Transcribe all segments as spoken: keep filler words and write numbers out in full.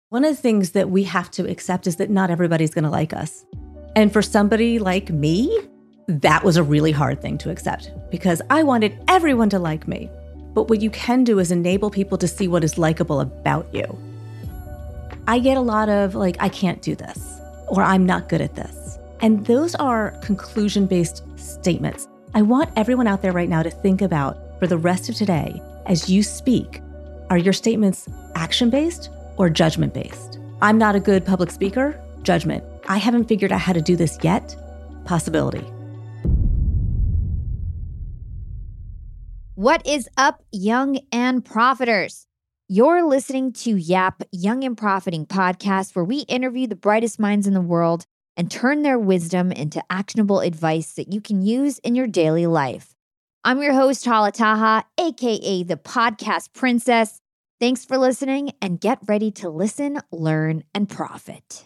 One of the things that we have to accept is that not everybody's going to like us. And for somebody like me, that was a really hard thing to accept because I wanted everyone to like me. But what you can do is enable people to see what is likable about you. I get a lot of like, I can't do this, or I'm not good at this. And those are conclusion-based statements. I want everyone out there right now to think about for the rest of today, as you speak, are your statements action-based or judgment-based? I'm not a good public speaker, judgment. I haven't figured out how to do this yet, possibility. What is up, young and profiters? You're listening to Yap Young and Profiting podcast, where we interview the brightest minds in the world and turn their wisdom into actionable advice that you can use in your daily life. I'm your host, Hala Taha, aka the Podcast Princess. Thanks for listening, and get ready to listen, learn, and profit.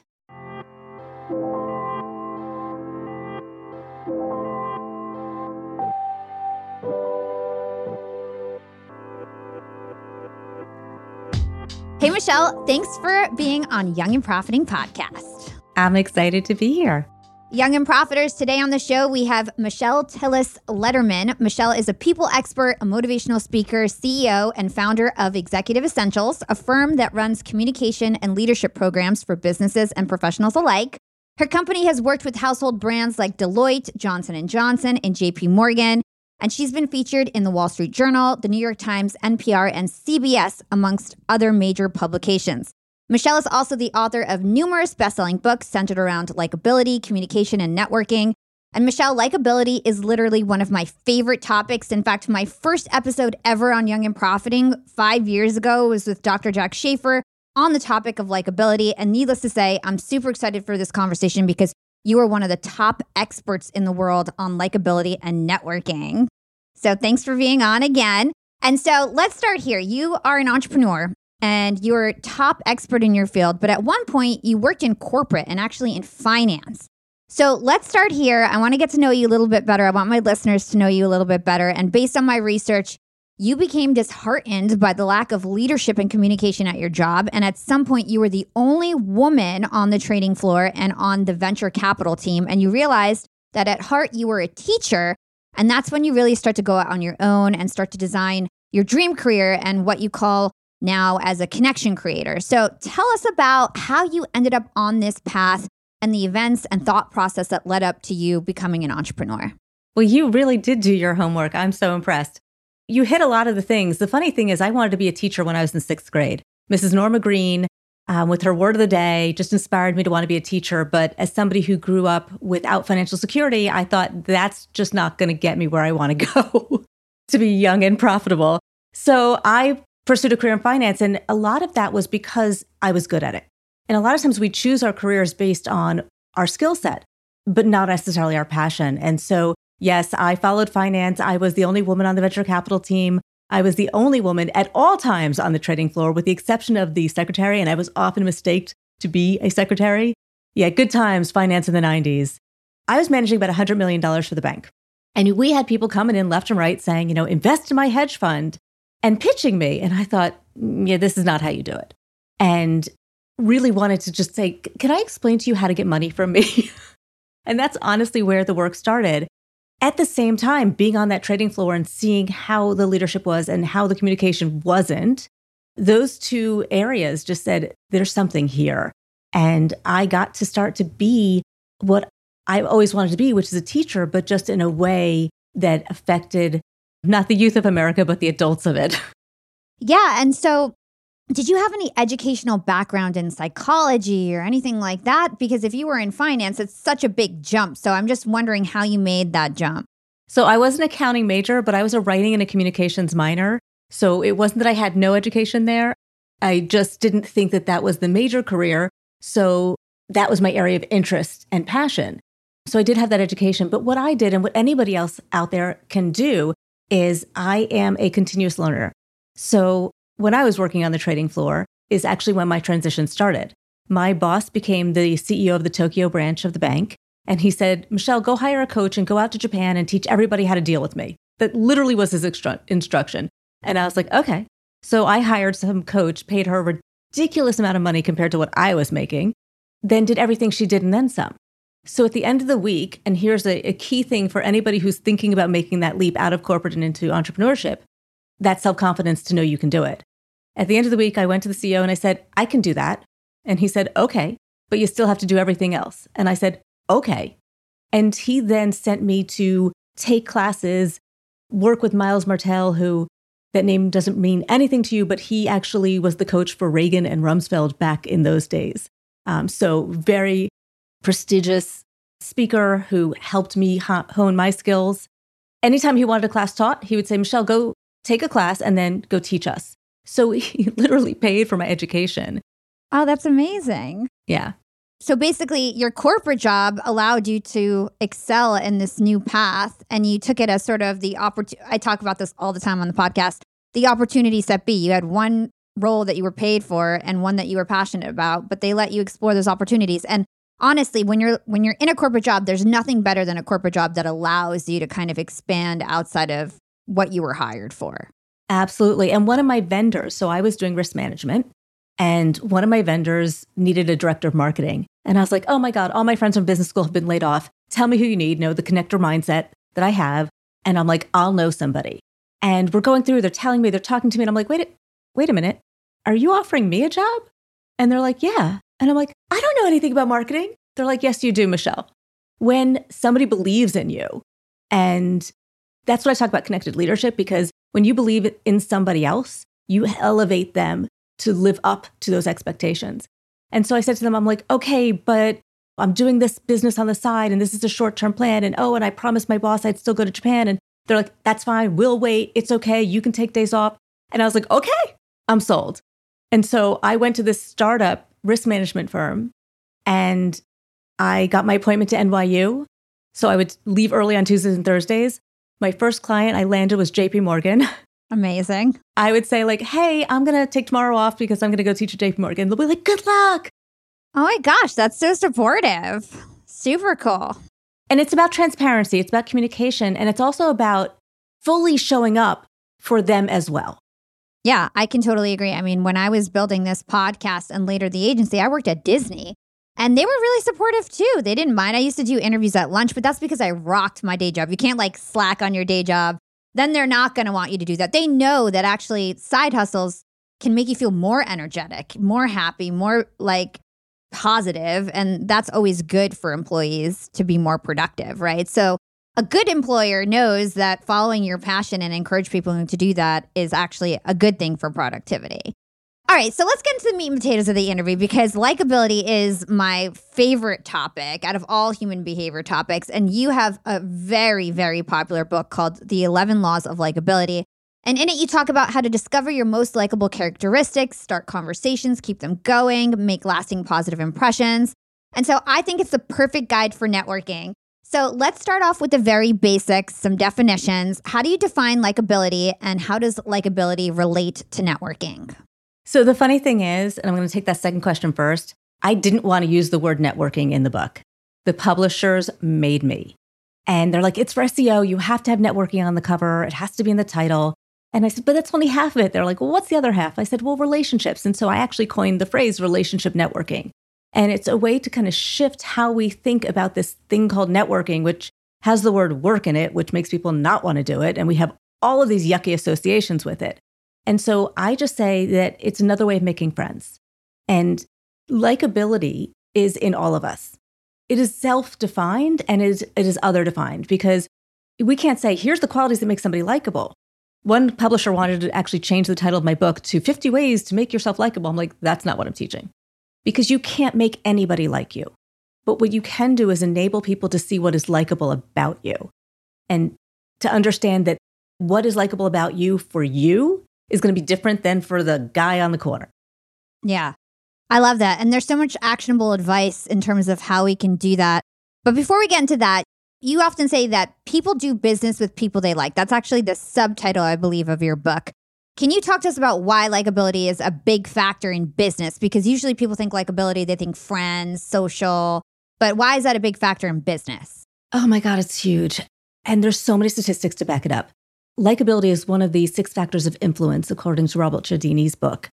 Hey, Michelle, thanks for being on Young and Profiting podcast. I'm excited to be here. Young and Profiters, today on the show, we have Michelle Tillis Lederman. Michelle is a people expert, a motivational speaker, C E O, and founder of Executive Essentials, a firm that runs communication and leadership programs for businesses and professionals alike. Her company has worked with household brands like Deloitte, Johnson and Johnson, and J P Morgan, and she's been featured in the Wall Street Journal, the New York Times, N P R, and C B S, amongst other major publications. Michelle is also the author of numerous best-selling books centered around likability, communication, and networking. And Michelle, likability is literally one of my favorite topics. In fact, my first episode ever on Young and Profiting five years ago was with Doctor Jack Schaefer on the topic of likability. And needless to say, I'm super excited for this conversation because you are one of the top experts in the world on likability and networking. So thanks for being on again. And so let's start here. You are an entrepreneur and you're a top expert in your field, but at one point you worked in corporate and actually in finance. So let's start here. I want to get to know you a little bit better. I want my listeners to know you a little bit better. And based on my research, you became disheartened by the lack of leadership and communication at your job. And at some point, you were the only woman on the trading floor and on the venture capital team. And you realized that at heart, you were a teacher. And that's when you really start to go out on your own and start to design your dream career and what you call now as a connection creator. So tell us about how you ended up on this path and the events and thought process that led up to you becoming an entrepreneur. Well, you really did do your homework. I'm so impressed. You hit a lot of the things. The funny thing is I wanted to be a teacher when I was in sixth grade. Missus Norma Green, um, with her word of the day, just inspired me to want to be a teacher. But as somebody who grew up without financial security, I thought that's just not going to get me where I want to go to be young and profitable. So I pursued a career in finance. And a lot of that was because I was good at it. And a lot of times we choose our careers based on our skill set, but not necessarily our passion. And so, yes, I followed finance. I was the only woman on the venture capital team. I was the only woman at all times on the trading floor, with the exception of the secretary. And I was often mistaked to be a secretary. Yeah, good times, finance in the nineties. I was managing about one hundred million dollars for the bank. And we had people coming in left and right saying, you know, invest in my hedge fund, and pitching me. And I thought, yeah, this is not how you do it. And really wanted to just say, can I explain to you how to get money from me? And that's honestly where the work started. At the same time, being on that trading floor and seeing how the leadership was and how the communication wasn't, those two areas just said, there's something here. And I got to start to be what I always wanted to be, which is a teacher, but just in a way that affected not the youth of America, but the adults of it. Yeah. And so did you have any educational background in psychology or anything like that? Because if you were in finance, it's such a big jump. So I'm just wondering how you made that jump. So I was an accounting major, but I was a writing and a communications minor. So it wasn't that I had no education there. I just didn't think that that was the major career. So that was my area of interest and passion. So I did have that education. But what I did and what anybody else out there can do is I am a continuous learner. So when I was working on the trading floor is actually when my transition started. My boss became the C E O of the Tokyo branch of the bank. And he said, Michelle, go hire a coach and go out to Japan and teach everybody how to deal with me. That literally was his instru- instruction. And I was like, okay. So I hired some coach, paid her ridiculous amount of money compared to what I was making, then did everything she did and then some. So at the end of the week, and here's a, a key thing for anybody who's thinking about making that leap out of corporate and into entrepreneurship, that self-confidence to know you can do it. At the end of the week, I went to the C E O and I said, I can do that. And he said, okay, but you still have to do everything else. And I said, okay. And he then sent me to take classes, work with Miles Martell, who that name doesn't mean anything to you, but he actually was the coach for Reagan and Rumsfeld back in those days. Um, so very prestigious speaker who helped me hone my skills. Anytime he wanted a class taught, he would say, Michelle, go take a class and then go teach us. So he literally paid for my education. Oh, that's amazing. Yeah. So basically, your corporate job allowed you to excel in this new path, and you took it as sort of the opportunity. I talk about this all the time on the podcast, the opportunity set B. You had one role that you were paid for and one that you were passionate about, but they let you explore those opportunities. And honestly, when you're when you're in a corporate job, there's nothing better than a corporate job that allows you to kind of expand outside of what you were hired for. Absolutely. And one of my vendors, so I was doing risk management, and one of my vendors needed a director of marketing. And I was like, oh my God, all my friends from business school have been laid off. Tell me who you need, know the connector mindset that I have. And I'm like, I'll know somebody. And we're going through, they're telling me, they're talking to me. And I'm like, wait, wait a minute. Are you offering me a job? And they're like, yeah. And I'm like, I don't know anything about marketing. They're like, yes, you do, Michelle. When somebody believes in you, and that's what I talk about connected leadership, because when you believe in somebody else, you elevate them to live up to those expectations. And so I said to them, I'm like, okay, but I'm doing this business on the side and this is a short-term plan. And oh, and I promised my boss I'd still go to Japan. And they're like, that's fine. We'll wait. It's okay. You can take days off. And I was like, okay, I'm sold. And so I went to this startup risk management firm and I got my appointment to N Y U. So I would leave early on Tuesdays and Thursdays. My first client I landed was J P Morgan. Amazing. I would say like, hey, I'm going to take tomorrow off because I'm going to go teach at J P Morgan. They'll be like, good luck. Oh my gosh, that's so supportive. Super cool. And it's about transparency. It's about communication. And it's also about fully showing up for them as well. Yeah, I can totally agree. I mean, when I was building this podcast and later the agency, I worked at Disney. And they were really supportive too. They didn't mind. I used to do interviews at lunch, but that's because I rocked my day job. You can't like slack on your day job. Then they're not going to want you to do that. They know that actually side hustles can make you feel more energetic, more happy, more like positive. And that's always good for employees to be more productive, right? So a good employer knows that following your passion and encourage people to do that is actually a good thing for productivity. All right, so let's get into the meat and potatoes of the interview, because likability is my favorite topic out of all human behavior topics. And you have a very, very popular book called The eleven Laws of Likability. And in it, you talk about how to discover your most likable characteristics, start conversations, keep them going, make lasting positive impressions. And so I think it's the perfect guide for networking. So let's start off with the very basics, some definitions. How do you define likability, and how does likability relate to networking? So the funny thing is, and I'm going to take that second question first, I didn't want to use the word networking in the book. The publishers made me. And they're like, it's for S E O. You have to have networking on the cover. It has to be in the title. And I said, but that's only half of it. They're like, well, what's the other half? I said, well, relationships. And so I actually coined the phrase relationship networking. And it's a way to kind of shift how we think about this thing called networking, which has the word work in it, which makes people not want to do it. And we have all of these yucky associations with it. And so I just say that it's another way of making friends. And likability is in all of us. It is self-defined and it is, it is other-defined, because we can't say, here's the qualities that make somebody likable. One publisher wanted to actually change the title of my book to fifty ways to make yourself likable. I'm like, that's not what I'm teaching, because you can't make anybody like you. But what you can do is enable people to see what is likable about you, and to understand that what is likable about you for you is going to be different than for the guy on the corner. Yeah, I love that. And there's so much actionable advice in terms of how we can do that. But before we get into that, you often say that people do business with people they like. That's actually the subtitle, I believe, of your book. Can you talk to us about why likability is a big factor in business? Because usually people think likability, they think friends, social, but why is that a big factor in business? Oh my God, it's huge. And there's so many statistics to back it up. Likability is one of the six factors of influence, according to Robert Cialdini's book.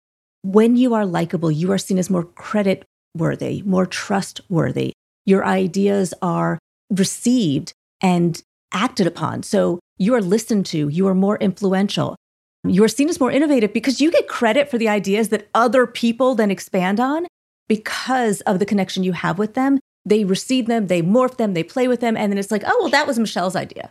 when you are likable, you are seen as more credit worthy, more trustworthy. Your ideas are received and acted upon. So you are listened to, you are more influential. You are seen as more innovative because you get credit for the ideas that other people then expand on because of the connection you have with them. They receive them, they morph them, they play with them. And then it's like, oh, well, that was Michelle's idea.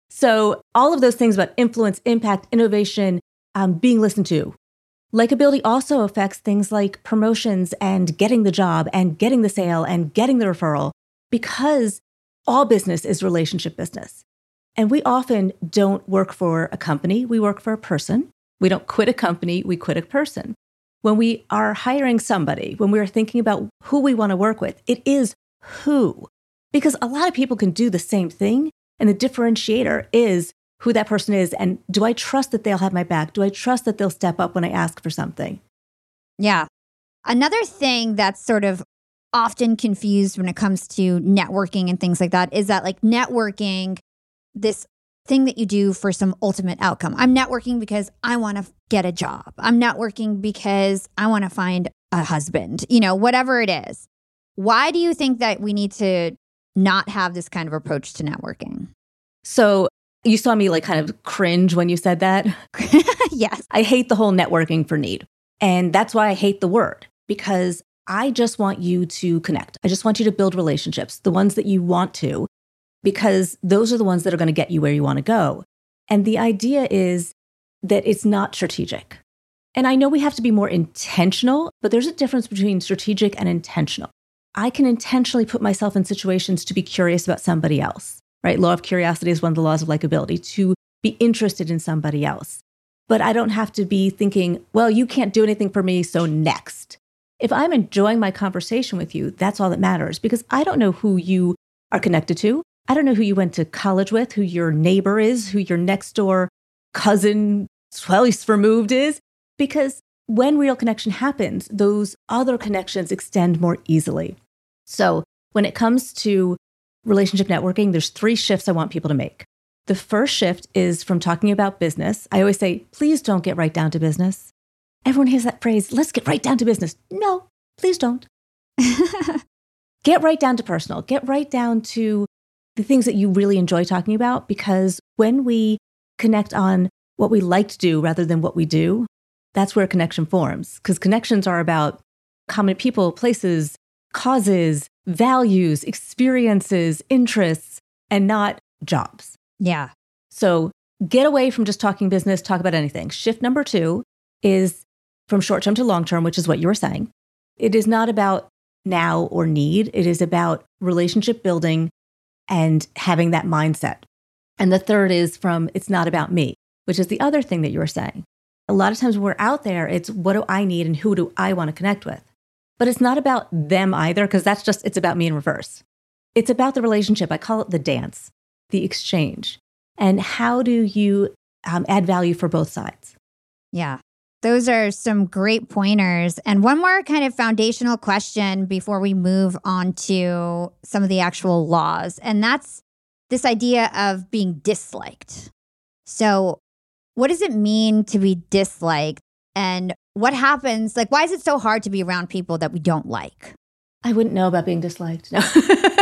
So all of those things about influence, impact, innovation, um, being listened to. Likability also affects things like promotions and getting the job and getting the sale and getting the referral, because all business is relationship business. And we often don't work for a company, we work for a person. We don't quit a company, we quit a person. When we are hiring somebody, when we are thinking about who we want to work with, it is who. Because a lot of people can do the same thing, and the differentiator is who that person is. And do I trust that they'll have my back? Do I trust that they'll step up when I ask for something? Yeah. Another thing that's sort of often confused when it comes to networking and things like that is that, like, networking, this thing that you do for some ultimate outcome. I'm networking because I want to get a job. I'm networking because I want to find a husband, you know, whatever it is. Why do you think that we need to not have this kind of approach to networking? So you saw me like kind of cringe when you said that. Yes. I hate the whole networking for need. And that's why I hate the word, because I just want you to connect. I just want you to build relationships, the ones that you want to, because those are the ones that are going to get you where you want to go. And the idea is that it's not strategic. And I know we have to be more intentional, but there's a difference between strategic and intentional. I can intentionally put myself in situations to be curious about somebody else, right? Law of curiosity is one of the laws of likability, to be interested in somebody else. But I don't have to be thinking, well, you can't do anything for me, so next. If I'm enjoying my conversation with you, that's all that matters, because I don't know who you are connected to. I don't know who you went to college with, who your neighbor is, who your next door cousin, twice removed is, because when real connection happens, those other connections extend more easily. So when it comes to relationship networking, there's three shifts I want people to make. The first shift is from talking about business. I always say, please don't get right down to business. Everyone hears that phrase, let's get right down to business. No, please don't. Get right down to personal. Get right down to the things that you really enjoy talking about, because when we connect on what we like to do rather than what we do, that's where a connection forms. Because connections are about common people, places, causes, values, experiences, interests, and not jobs. Yeah. So get away from just talking business, talk about anything. Shift number two is from short-term to long-term, which is what you were saying. It is not about now or need. It is about relationship building and having that mindset. And the third is from it's not about me, which is the other thing that you were saying. A lot of times when we're out there, it's what do I need and who do I want to connect with? But it's not about them either, because that's just, it's about me in reverse. It's about the relationship. I call it the dance, the exchange. And how do you um, add value for both sides? Yeah. Those are some great pointers. And one more kind of foundational question before we move on to some of the actual laws. And that's this idea of being disliked. So what does it mean to be disliked? And what happens? Like, why is it so hard to be around people that we don't like? I wouldn't know about being disliked. No.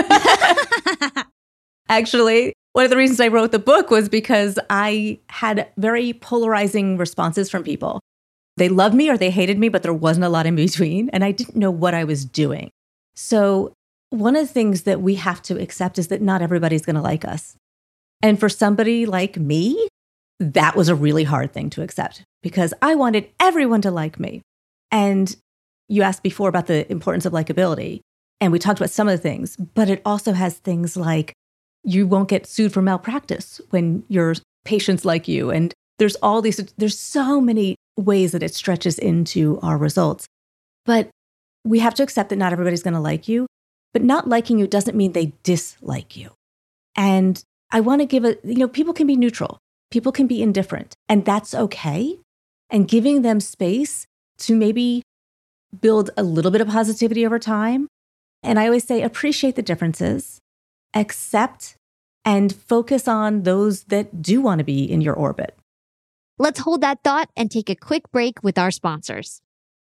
Actually, one of the reasons I wrote the book was because I had very polarizing responses from people. They loved me or they hated me, but there wasn't a lot in between. And I didn't know what I was doing. So one of the things that we have to accept is that not everybody's going to like us. And for somebody like me, that was a really hard thing to accept, because I wanted everyone to like me. And you asked before about the importance of likability, and we talked about some of the things, but it also has things like you won't get sued for malpractice when your patients like you. And there's all these, there's so many ways that it stretches into our results. But we have to accept that not everybody's going to like you, but not liking you doesn't mean they dislike you. And I want to give a, you know, people can be neutral. People can be indifferent, and that's okay. And giving them space to maybe build a little bit of positivity over time. And I always say, appreciate the differences, accept, and focus on those that do want to be in your orbit. Let's hold that thought and take a quick break with our sponsors.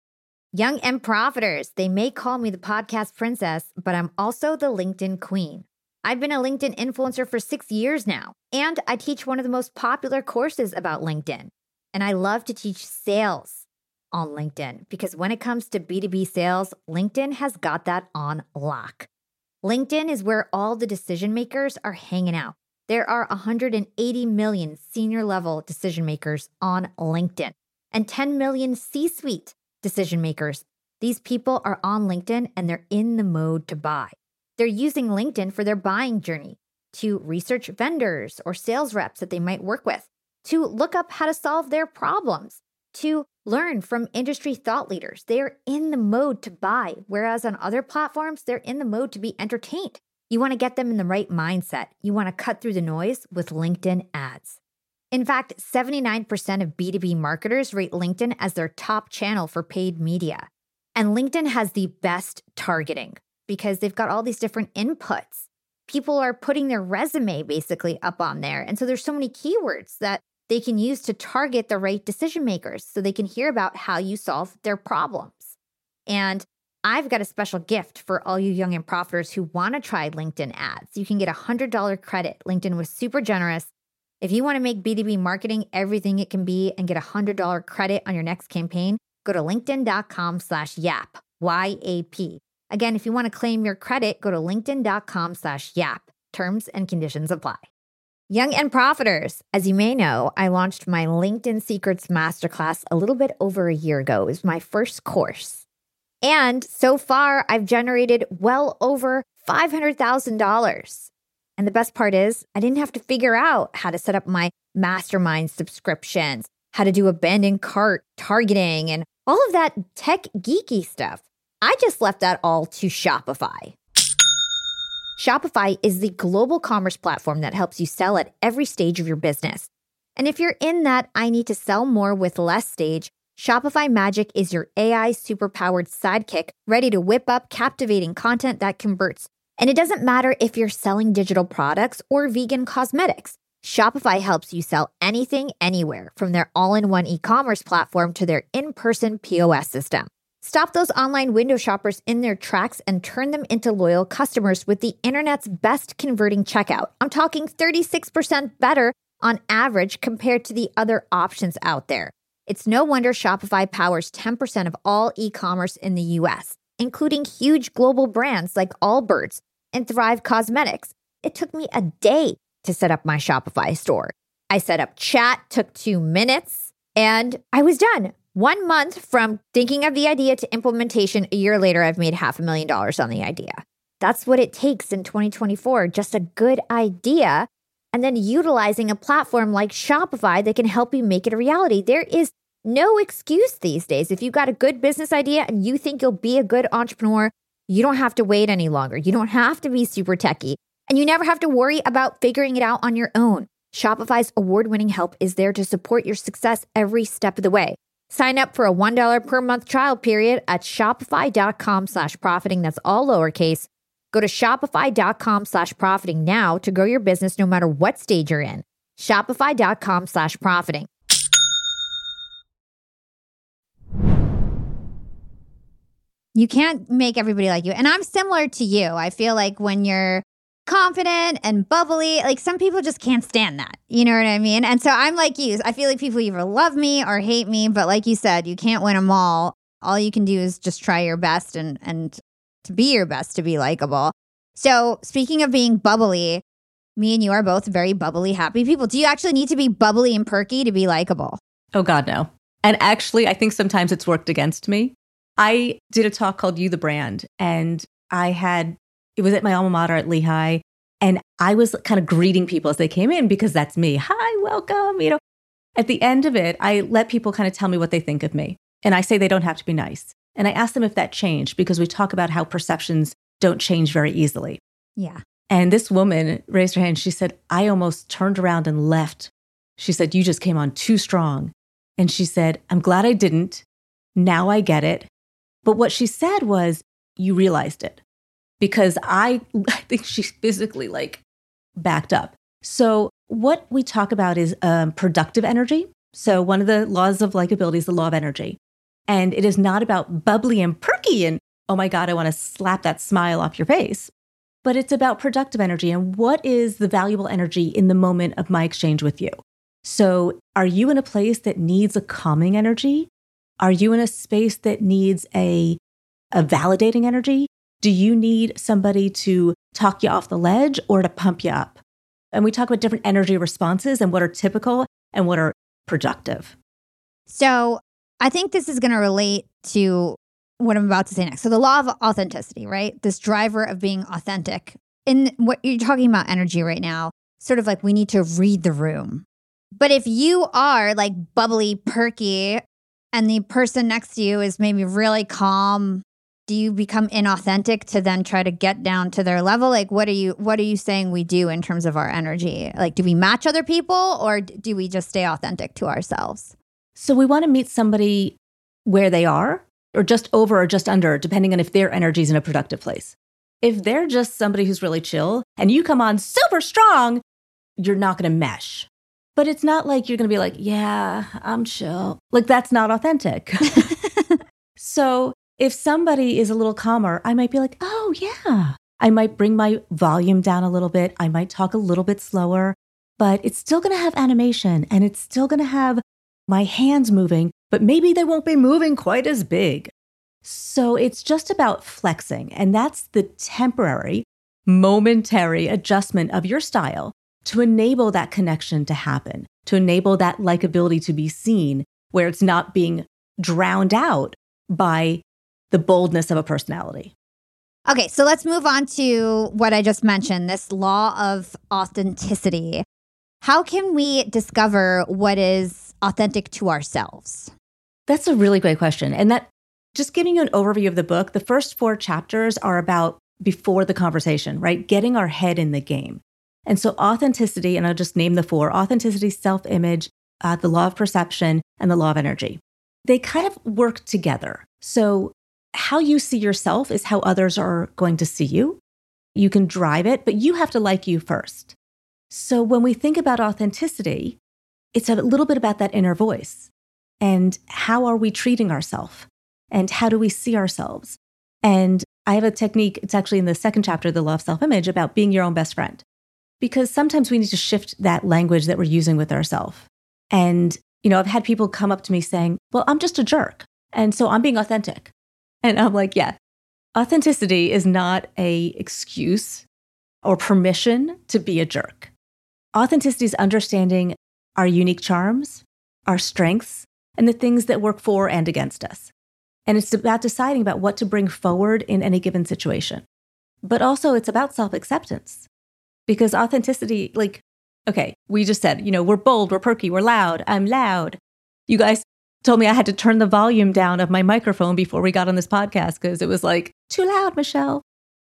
Young and Profiters, they may call me the podcast princess, but I'm also the LinkedIn queen. I've been a LinkedIn influencer for six years now, and I teach one of the most popular courses about LinkedIn. And I love to teach sales on LinkedIn because when it comes to B two B sales, LinkedIn has got that on lock. LinkedIn is where all the decision makers are hanging out. There are one hundred eighty million senior level decision makers on LinkedIn and ten million C-suite decision makers. These people are on LinkedIn and they're in the mode to buy. They're using LinkedIn for their buying journey, to research vendors or sales reps that they might work with, to look up how to solve their problems, to learn from industry thought leaders. They are in the mode to buy, whereas on other platforms, they're in the mode to be entertained. You want to get them in the right mindset. You want to cut through the noise with LinkedIn ads. In fact, seventy-nine percent of B two B marketers rate LinkedIn as their top channel for paid media. And LinkedIn has the best targeting because they've got all these different inputs. People are putting their resume basically up on there. And so there's so many keywords that they can use to target the right decision makers so they can hear about how you solve their problems. And I've got a special gift for all you young and profiters who want to try LinkedIn ads. You can get a one hundred dollars credit. LinkedIn was super generous. If you want to make B two B marketing everything it can be and get a one hundred dollars credit on your next campaign, go to linkedin.com slash yap, Y A P. Again, if you want to claim your credit, go to linkedin.com slash yap. Terms and conditions apply. Young and Profiters, as you may know, I launched my LinkedIn Secrets Masterclass a little bit over a year ago. It was my first course. And so far, I've generated well over five hundred thousand dollars. And the best part is, I didn't have to figure out how to set up my mastermind subscriptions, how to do abandoned cart targeting, and all of that tech geeky stuff. I just left that all to Shopify. Shopify is the global commerce platform that helps you sell at every stage of your business. And if you're in that I need to sell more with less stage, Shopify Magic is your A I superpowered sidekick ready to whip up captivating content that converts. And it doesn't matter if you're selling digital products or vegan cosmetics. Shopify helps you sell anything, anywhere, from their all-in-one e-commerce platform to their in-person P O S system. Stop those online window shoppers in their tracks and turn them into loyal customers with the internet's best converting checkout. I'm talking thirty-six percent better on average compared to the other options out there. It's no wonder Shopify powers ten percent of all e-commerce in the U S, including huge global brands like Allbirds and Thrive Cosmetics. It took me a day to set up my Shopify store. I set up chat, took two minutes, and I was done. One month from thinking of the idea to implementation, a year later, I've made half a million dollars on the idea. That's what it takes in twenty twenty-four, just a good idea, and then utilizing a platform like Shopify that can help you make it a reality. There is no excuse these days. If you've got a good business idea and you think you'll be a good entrepreneur, you don't have to wait any longer. You don't have to be super techie, and you never have to worry about figuring it out on your own. Shopify's award-winning help is there to support your success every step of the way. Sign up for a one dollar per month trial period at shopify.com slash profiting. That's all lowercase. Go to shopify.com slash profiting now to grow your business no matter what stage you're in. Shopify.com slash profiting. You can't make everybody like you. And I'm similar to you. I feel like when you're confident and bubbly, like some people just can't stand that. You know what I mean? And so I'm like you. I feel like people either love me or hate me. But like you said, you can't win them all. All you can do is just try your best and, and to be your best to be likable. So speaking of being bubbly, me and you are both very bubbly, happy people. Do you actually need to be bubbly and perky to be likable? Oh, God, no. And actually, I think sometimes it's worked against me. I did a talk called You the Brand, and I had, it was at my alma mater at Lehigh, and I was kind of greeting people as they came in because that's me. Hi, welcome. You know, at the end of it, I let people kind of tell me what they think of me. And I say they don't have to be nice. And I ask them if that changed because we talk about how perceptions don't change very easily. Yeah. And this woman raised her hand. She said, I almost turned around and left. She said, you just came on too strong. And she said, I'm glad I didn't. Now I get it. But what she said was, you realized it. Because I, I think she physically like backed up. So what we talk about is um, productive energy. So one of the laws of likability is the law of energy. And it is not about bubbly and perky and, oh my God, I want to slap that smile off your face. But it's about productive energy and what is the valuable energy in the moment of my exchange with you. So are you in a place that needs a calming energy? Are you in a space that needs a, a validating energy? Do you need somebody to talk you off the ledge or to pump you up? And we talk about different energy responses and what are typical and what are productive. So I think this is going to relate to what I'm about to say next. So the law of authenticity, right? This driver of being authentic. In what you're talking about energy right now, sort of like we need to read the room. But if you are like bubbly, perky, and the person next to you is maybe really calm, do you become inauthentic to then try to get down to their level? Like, what are you, what are you saying we do in terms of our energy? Like, do we match other people or do we just stay authentic to ourselves? So we want to meet somebody where they are, or just over or just under, depending on if their energy is in a productive place. If they're just somebody who's really chill and you come on super strong, you're not going to mesh. But it's not like you're going to be like, yeah, I'm chill. Like, that's not authentic. So if somebody is a little calmer, I might be like, oh, yeah. I might bring my volume down a little bit. I might talk a little bit slower, but it's still going to have animation and it's still going to have my hands moving, but maybe they won't be moving quite as big. So it's just about flexing. And that's the temporary, momentary adjustment of your style to enable that connection to happen, to enable that likability to be seen, where it's not being drowned out by the boldness of a personality. Okay, so let's move on to what I just mentioned, this law of authenticity. How can we discover what is authentic to ourselves? That's a really great question. And that, just giving you an overview of the book, the first four chapters are about before the conversation, right? Getting our head in the game. And so authenticity, and I'll just name the four: authenticity, self-image, uh, the law of perception, and the law of energy. They kind of work together. So how you see yourself is how others are going to see you. You can drive it, but you have to like you first. So when we think about authenticity, it's a little bit about that inner voice. And how are we treating ourselves? And how do we see ourselves? And I have a technique, it's actually in the second chapter, The Law of Self-Image, about being your own best friend. Because sometimes we need to shift that language that we're using with ourselves. And, you know, I've had people come up to me saying, well, I'm just a jerk. And so I'm being authentic. And I'm like, yeah, authenticity is not an excuse or permission to be a jerk. Authenticity is understanding our unique charms, our strengths, and the things that work for and against us. And it's about deciding about what to bring forward in any given situation. But also it's about self-acceptance. Because authenticity, like, okay, we just said, you know, we're bold, we're perky, we're loud, I'm loud. You guys told me I had to turn the volume down of my microphone before we got on this podcast because it was like, too loud, Michelle.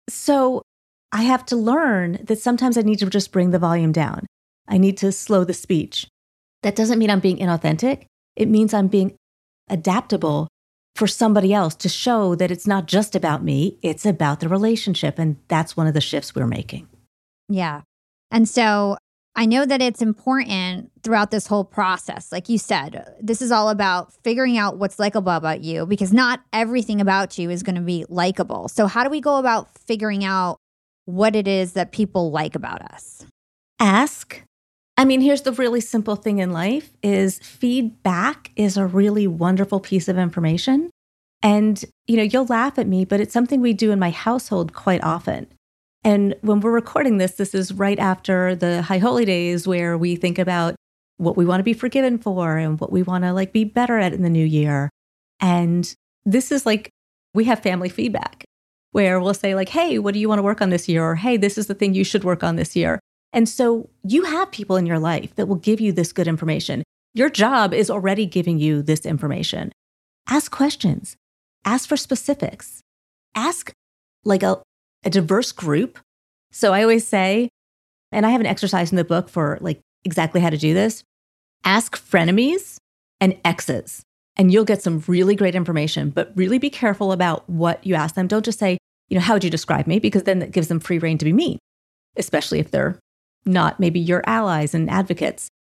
So I have to learn that sometimes I need to just bring the volume down. I need to slow the speech. That doesn't mean I'm being inauthentic. It means I'm being adaptable for somebody else to show that it's not just about me, it's about the relationship. And that's one of the shifts we're making. Yeah. And so I know that it's important throughout this whole process. Like you said, this is all about figuring out what's likable about you because not everything about you is going to be likable. So how do we go about figuring out what it is that people like about us? Ask. I mean, here's the really simple thing in life is feedback is a really wonderful piece of information. And, you know, you'll laugh at me, but it's something we do in my household quite often. And when we're recording this, this is right after the High Holy Days where we think about what we want to be forgiven for and what we want to like be better at in the new year. And this is like, we have family feedback where we'll say like, hey, what do you want to work on this year? Or, hey, this is the thing you should work on this year. And so you have people in your life that will give you this good information. Your job is already giving you this information. Ask questions. Ask for specifics. Ask like a a diverse group. So I always say, and I have an exercise in the book for like exactly how to do this, ask frenemies and exes, and you'll get some really great information, but really be careful about what you ask them. Don't just say, you know, how would you describe me? Because then that gives them free rein to be mean, especially if they're not maybe your allies and advocates.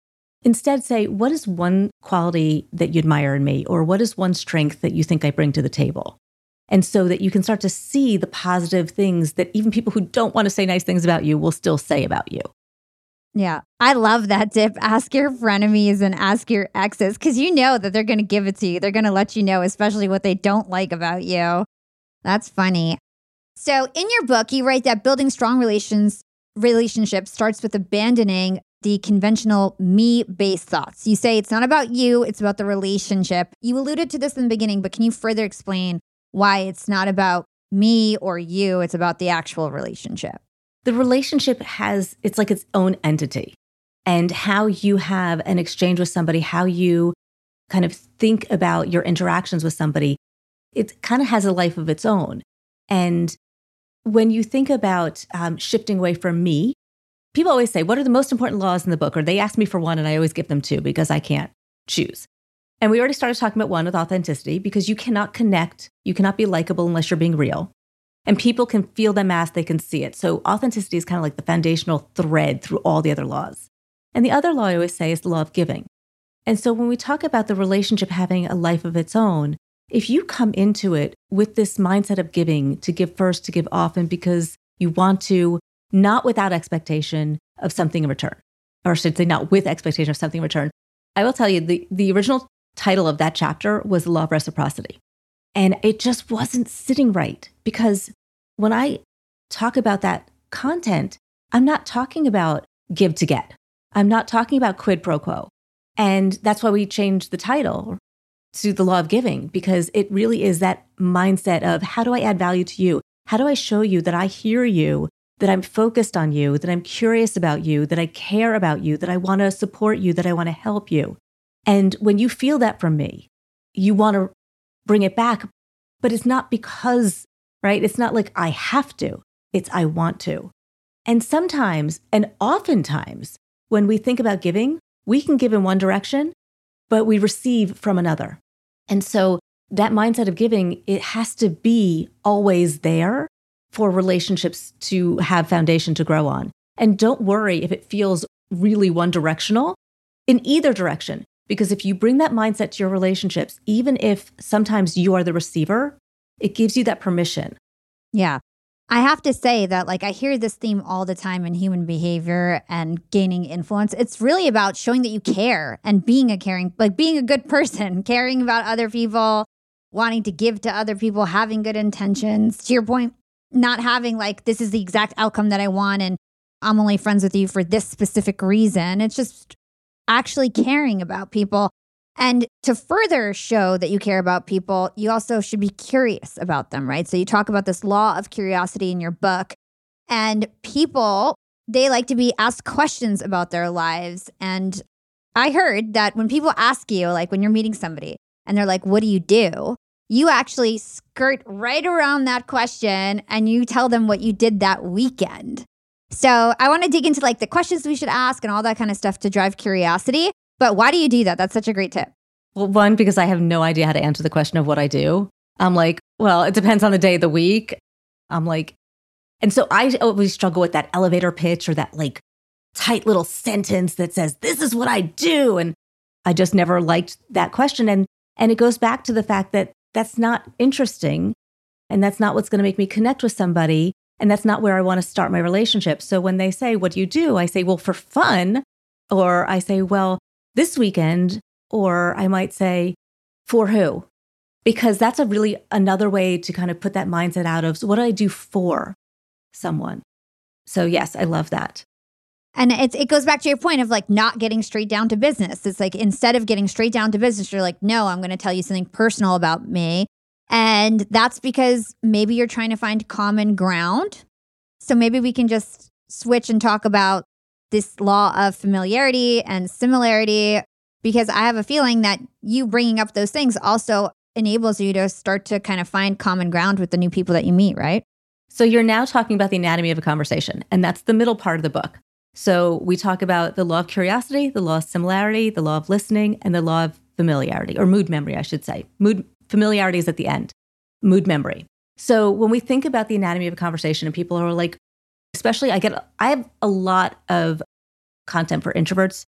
instead say, what is one quality that you admire in me? Or what is one strength that you think I bring to the table? And so that you can start to see the positive things that even people who don't want to say nice things about you will still say about you. Yeah, I love that tip. Ask your frenemies and ask your exes, because you know that they're going to give it to you. They're going to let you know, especially what they don't like about you. That's funny. So in your book, you write that building strong relations relationships starts with abandoning the conventional me-based thoughts. You say it's not about you, it's about the relationship. You alluded to this in the beginning, but can you further explain why it's not about me or you, it's about the actual relationship? The relationship has, it's like its own entity. And how you have an exchange with somebody, how you kind of think about your interactions with somebody, it kind of has a life of its own. And when you think about um, shifting away from me, people always say, what are the most important laws in the book? Or they ask me for one and I always give them two because I can't choose. And we already started talking about one with authenticity, because you cannot connect, you cannot be likable unless you're being real. And people can feel the mask, they can see it. So authenticity is kind of like the foundational thread through all the other laws. And the other law I always say is the law of giving. And so when we talk about the relationship having a life of its own, if you come into it with this mindset of giving, to give first, to give often, because you want to, not without expectation of something in return, or I should say not with expectation of something in return. I will tell you, the, the original title of that chapter was the law of reciprocity. And it just wasn't sitting right, because when I talk about that content, I'm not talking about give to get. I'm not talking about quid pro quo. And that's why we changed the title to the law of giving, because it really is that mindset of how do I add value to you? How do I show you that I hear you, that I'm focused on you, that I'm curious about you, that I care about you, that I want to support you, that I want to help you? And when you feel that from me, you want to bring it back, but it's not because, right? It's not like I have to, it's I want to. And sometimes, and oftentimes, when we think about giving, we can give in one direction, but we receive from another. And so that mindset of giving, it has to be always there for relationships to have foundation to grow on. And don't worry if it feels really one directional in either direction. Because if you bring that mindset to your relationships, even if sometimes you are the receiver, it gives you that permission. Yeah. I have to say that, like, I hear this theme all the time in human behavior and gaining influence. It's really about showing that you care and being a caring, like being a good person, caring about other people, wanting to give to other people, having good intentions. To your point, not having like, this is the exact outcome that I want and I'm only friends with you for this specific reason. It's just actually caring about people. And to further show that you care about people, you also should be curious about them, right? So you talk about this law of curiosity in your book. And people, they like to be asked questions about their lives. And I heard that when people ask you, like when you're meeting somebody and they're like, what do you do? You actually skirt right around that question and you tell them what you did that weekend. So I want to dig into like the questions we should ask and all that kind of stuff to drive curiosity. But why do you do that? That's such a great tip. Well, one, because I have no idea how to answer the question of what I do. I'm like, well, it depends on the day of the week. I'm like, and so I always struggle with that elevator pitch or that like tight little sentence that says, this is what I do. And I just never liked that question. And, and it goes back to the fact that that's not interesting. And that's not what's going to make me connect with somebody. And that's not where I want to start my relationship. So when they say, what do you do? I say, well, for fun. Or I say, well, this weekend. Or I might say, for who? Because that's a really another way to kind of put that mindset out of, so what do I do for someone? So yes, I love that. And it's, it goes back to your point of like not getting straight down to business. It's like instead of getting straight down to business, you're like, no, I'm going to tell you something personal about me. And that's because maybe you're trying to find common ground. So maybe we can just switch and talk about this law of familiarity and similarity, because I have a feeling that you bringing up those things also enables you to start to kind of find common ground with the new people that you meet, right? So you're now talking about the anatomy of a conversation, and that's the middle part of the book. So we talk about the law of curiosity, the law of similarity, the law of listening, and the law of familiarity, or mood memory, I should say. Mood familiarity is at the end, mood memory. So when we think about the anatomy of a conversation and people are like, especially I get, I have a lot of content for introverts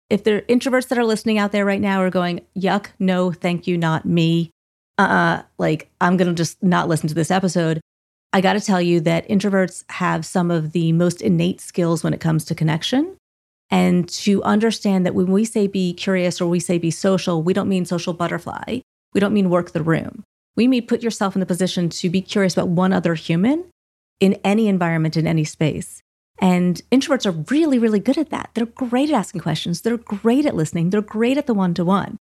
if there are introverts that are listening out there right now are going, yuck, no, thank you, not me. Uh-uh, like I'm going to just not listen to this episode. I got to tell you that introverts have some of the most innate skills when it comes to connection. And to understand that when we say be curious or we say be social, we don't mean social butterfly. We don't mean work the room. We mean put yourself in the position to be curious about one other human in any environment, in any space. And introverts are really, really good at that. They're great at asking questions. They're great at listening. They're great at the one-to-one.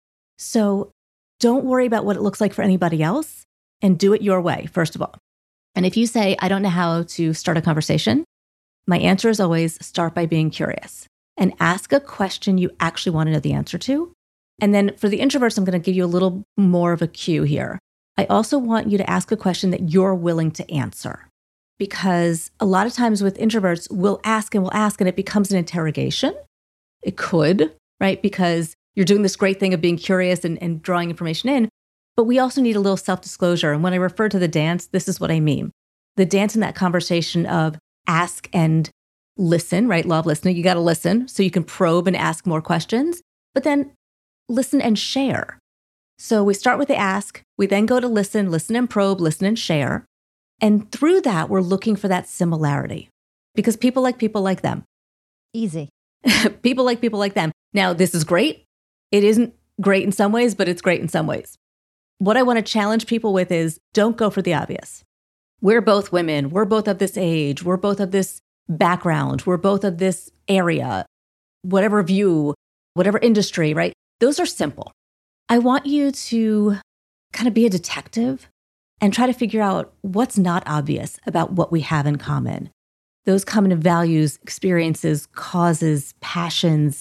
So don't worry about what it looks like for anybody else and do it your way, first of all. And if you say, I don't know how to start a conversation, my answer is always start by being curious and ask a question you actually want to know the answer to. And then for the introverts, I'm going to give you a little more of a cue here. I also want you to ask a question that you're willing to answer. Because a lot of times with introverts, we'll ask and we'll ask and it becomes an interrogation. It could, right? Because you're doing this great thing of being curious and, and drawing information in. But we also need a little self-disclosure. And when I refer to the dance, this is what I mean. The dance in that conversation of ask and listen, right? Law of listening. You got to listen so you can probe and ask more questions, but then listen and share. So we start with the ask. We then go to listen, listen and probe, listen and share. And through that, we're looking for that similarity because people like people like them. Easy. People like people like them. Now, this is great. It isn't great in some ways, but it's great in some ways. What I want to challenge people with is don't go for the obvious. We're both women. We're both of this age. We're both of this background. We're both of this area, whatever view, whatever industry, right? Those are simple. I want you to kind of be a detective and try to figure out what's not obvious about what we have in common. Those common values, experiences, causes, passions,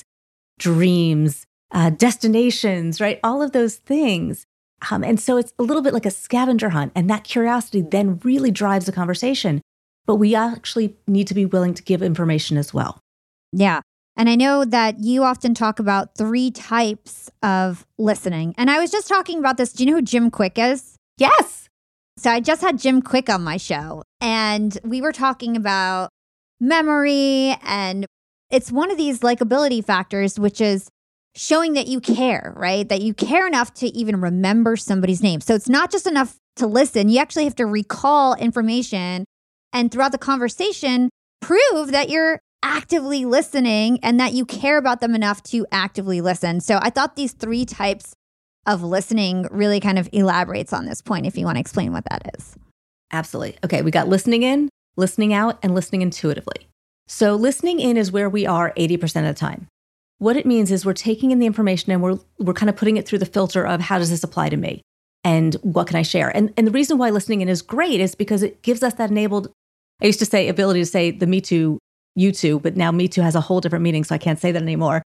dreams, uh, destinations, right? All of those things. Um, and so it's a little bit like a scavenger hunt. And that curiosity then really drives the conversation. But we actually need to be willing to give information as well. Yeah. And I know that you often talk about three types of listening. And I was just talking about this. Do you know who Jim Quick is? Yes. So I just had Jim Quick on my show. And we were talking about memory. And it's one of these likability factors, which is showing that you care, right? That you care enough to even remember somebody's name. So it's not just enough to listen. You actually have to recall information and throughout the conversation, prove that you're actively listening and that you care about them enough to actively listen. So I thought these three types of listening really kind of elaborates on this point, if you want to explain what that is. Absolutely. Okay, we got listening in, listening out, and listening intuitively. So listening in is where we are eighty percent of the time. What it means is we're taking in the information and we're we're kind of putting it through the filter of how does this apply to me and what can I share? And, and the reason why listening in is great is because it gives us that enabled, I used to say ability to say the Me Too, you too, but now Me Too has a whole different meaning, so I can't say that anymore.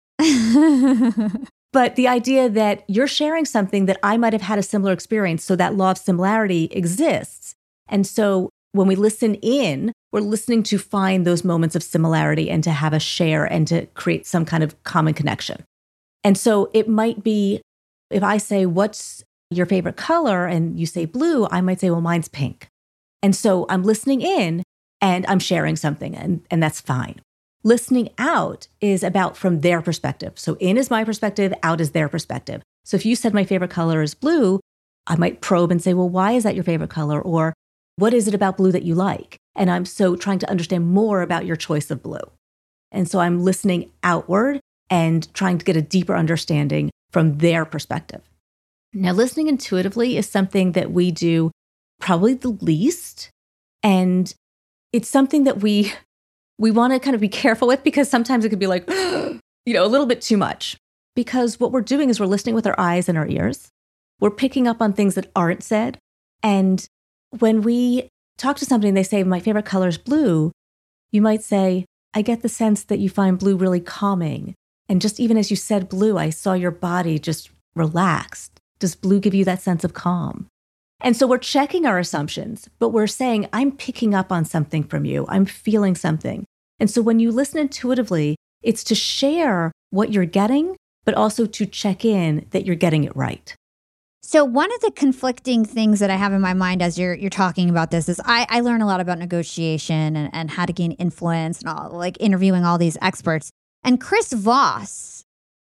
But the idea that you're sharing something that I might have had a similar experience, so that law of similarity exists. And so when we listen in, we're listening to find those moments of similarity and to have a share and to create some kind of common connection. And so it might be, if I say, what's your favorite color? And you say blue, I might say, well, mine's pink. And so I'm listening in and I'm sharing something, and, and that's fine. Listening out is about from their perspective. So in is my perspective, out is their perspective. So if you said my favorite color is blue, I might probe and say, well, why is that your favorite color? Or what is it about blue that you like? And I'm so trying to understand more about your choice of blue. And so I'm listening outward and trying to get a deeper understanding from their perspective. Now, listening intuitively is something that we do probably the least. And it's something that we we want to kind of be careful with because sometimes it could be like, you know, a little bit too much. Because what we're doing is we're listening with our eyes and our ears. We're picking up on things that aren't said. And when we talk to somebody and they say, my favorite color is blue, you might say, I get the sense that you find blue really calming. And just even as you said blue, I saw your body just relaxed. Does blue give you that sense of calm? And so we're checking our assumptions, but we're saying, I'm picking up on something from you. I'm feeling something. And so when you listen intuitively, it's to share what you're getting, but also to check in that you're getting it right. So one of the conflicting things that I have in my mind as you're you're talking about this is I, I learn a lot about negotiation and, and how to gain influence and all, like interviewing all these experts. And Chris Voss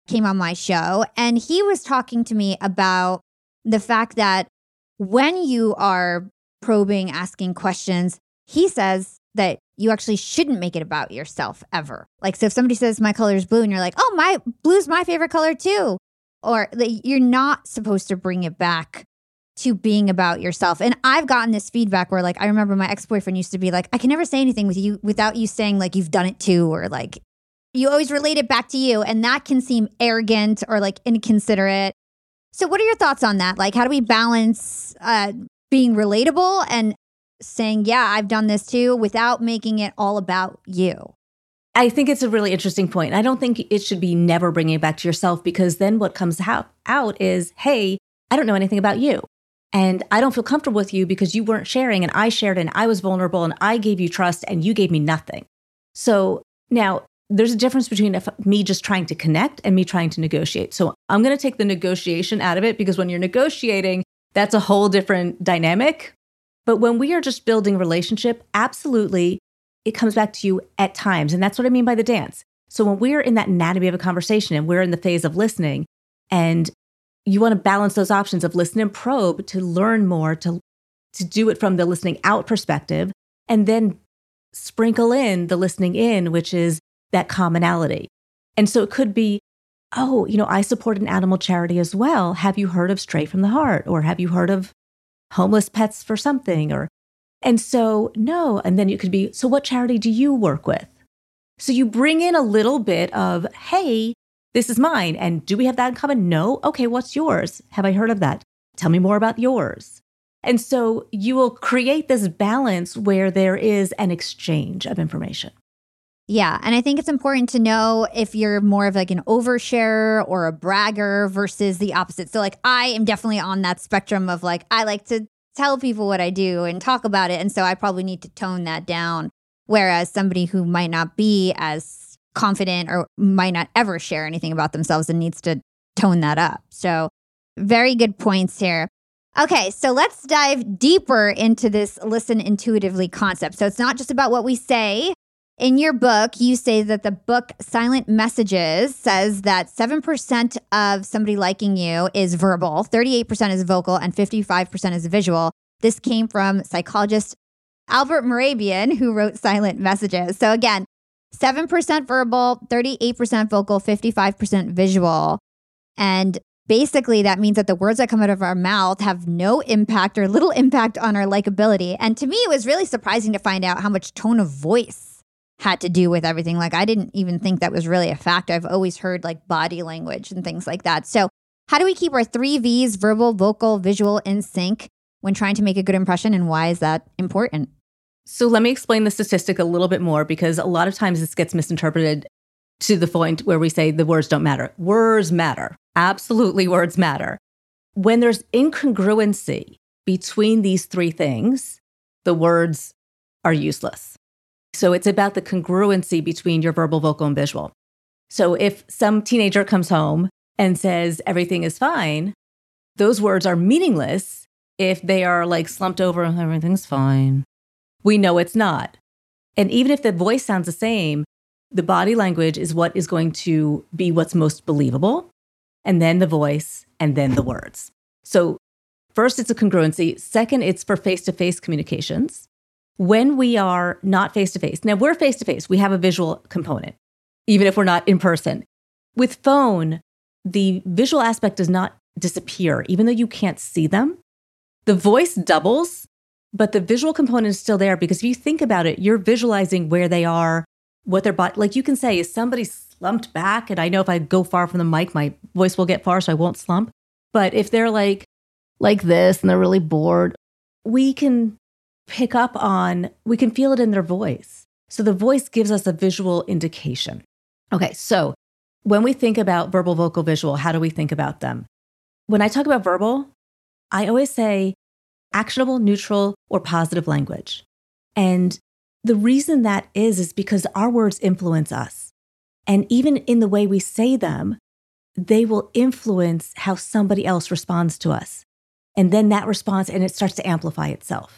came on my show, and he was talking to me about the fact that when you are probing, asking questions, he says that you actually shouldn't make it about yourself ever. Like, so if somebody says my color is blue and you're like, oh, my blue's my favorite color too. Or like, you're not supposed to bring it back to being about yourself. And I've gotten this feedback where like, I remember my ex-boyfriend used to be like, I can never say anything with you without you saying like you've done it too, or like you always relate it back to you. And that can seem arrogant or like inconsiderate. So what are your thoughts on that? Like, how do we balance uh, being relatable and saying, yeah, I've done this too, without making it all about you? I think it's a really interesting point. I don't think it should be never bringing it back to yourself, because then what comes out, out is, hey, I don't know anything about you. And I don't feel comfortable with you because you weren't sharing, and I shared and I was vulnerable and I gave you trust and you gave me nothing. So now there's a difference between if, me just trying to connect and me trying to negotiate. So I'm going to take the negotiation out of it, because when you're negotiating, that's a whole different dynamic. But when we are just building relationship, absolutely, it comes back to you at times. And that's what I mean by the dance. So when we're in that anatomy of a conversation and we're in the phase of listening, and you want to balance those options of listen and probe to learn more, to, to do it from the listening out perspective, and then sprinkle in the listening in, which is that commonality. And so it could be, oh, you know, I support an animal charity as well. Have you heard of Stray from the Heart? Or have you heard of Homeless Pets for Something? Or, and so, no. And then you could be, so what charity do you work with? So you bring in a little bit of, hey, this is mine. And do we have that in common? No. Okay, what's yours? Have I heard of that? Tell me more about yours. And so you will create this balance where there is an exchange of information. Yeah. And I think it's important to know if you're more of like an oversharer or a bragger versus the opposite. So like, I am definitely on that spectrum of like, I like to tell people what I do and talk about it. And so I probably need to tone that down. Whereas somebody who might not be as confident or might not ever share anything about themselves and needs to tone that up. So very good points here. Okay, so let's dive deeper into this listen intuitively concept. So it's not just about what we say. In your book, you say that the book Silent Messages says that seven percent of somebody liking you is verbal, thirty-eight percent is vocal, and fifty-five percent is visual. This came from psychologist Albert Mehrabian, who wrote Silent Messages. So again, seven percent verbal, thirty-eight percent vocal, fifty-five percent visual. And basically, that means that the words that come out of our mouth have no impact or little impact on our likability. And to me, it was really surprising to find out how much tone of voice had to do with everything. Like, I didn't even think that was really a factor. I've always heard like body language and things like that. So how do we keep our three V's, verbal, vocal, visual, in sync when trying to make a good impression? And why is that important? So let me explain the statistic a little bit more, because a lot of times this gets misinterpreted to the point where we say the words don't matter. Words matter. Absolutely, words matter. When there's incongruency between these three things, the words are useless. So it's about the congruency between your verbal, vocal, and visual. So if some teenager comes home and says everything is fine, those words are meaningless if they are like slumped over, everything's fine. We know it's not. And even if the voice sounds the same, the body language is what is going to be what's most believable, and then the voice, and then the words. So first, it's a congruency. Second, it's for face-to-face communications. When we are not face-to-face, now we're face-to-face, we have a visual component, even if we're not in person. With phone, the visual aspect does not disappear, even though you can't see them. The voice doubles, but the visual component is still there, because if you think about it, you're visualizing where they are, what their body, like you can say, is somebody slumped back? And I know if I go far from the mic, my voice will get far, so I won't slump. But if they're like, like this, and they're really bored, we can pick up on, we can feel it in their voice. So the voice gives us a visual indication. Okay, so when we think about verbal, vocal, visual, how do we think about them? When I talk about verbal, I always say actionable, neutral, or positive language. And the reason that is, is because our words influence us. And even in the way we say them, they will influence how somebody else responds to us. And then that response, and it starts to amplify itself.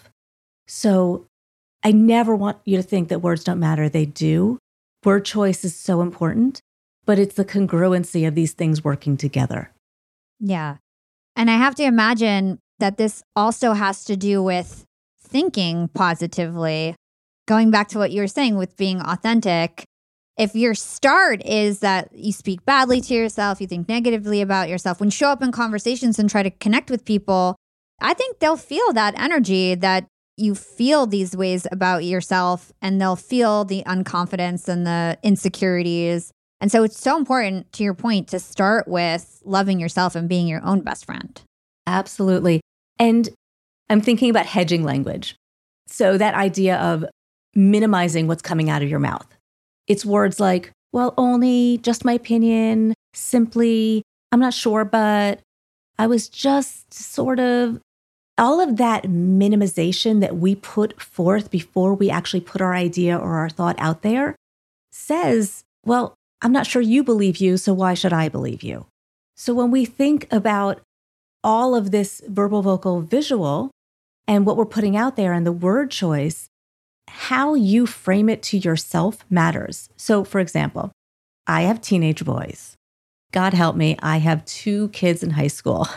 So I never want you to think that words don't matter. They do. Word choice is so important. but it's the congruency of these things working together. Yeah. And I have to imagine that this also has to do with thinking positively. Going back to what you were saying with being authentic, if your start is that you speak badly to yourself, you think negatively about yourself, when you show up in conversations and try to connect with people, I think they'll feel that energy, that you feel these ways about yourself, and they'll feel the unconfidence and the insecurities. And so it's so important, to your point, to start with loving yourself and being your own best friend. Absolutely. And I'm thinking about hedging language. So that idea of minimizing what's coming out of your mouth. It's words like, well, only, just my opinion, simply, I'm not sure, but I was just sort of, all of that minimization that we put forth before we actually put our idea or our thought out there says, well, I'm not sure you believe you, so why should I believe you? So when we think about all of this verbal, vocal, visual, and what we're putting out there and the word choice, how you frame it to yourself matters. So for example, I have teenage boys. God help me, I have two kids in high school.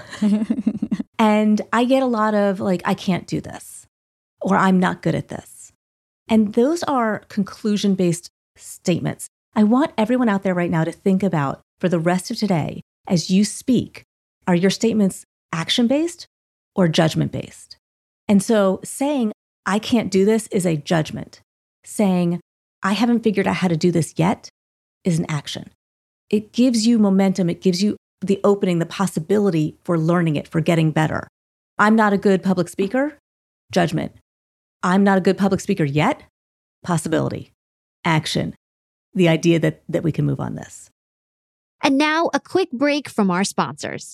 And I get a lot of like, I can't do this, or I'm not good at this. And those are conclusion-based statements. I want everyone out there right now to think about, for the rest of today, as you speak, are your statements action-based or judgment-based? And so saying, I can't do this is a judgment. Saying, I haven't figured out how to do this yet is an action. It gives you momentum. It gives you the opening, the possibility for learning it, for getting better. I'm not a good public speaker, judgment. I'm not a good public speaker yet, possibility, action. The idea that, that we can move on this. And now a quick break from our sponsors.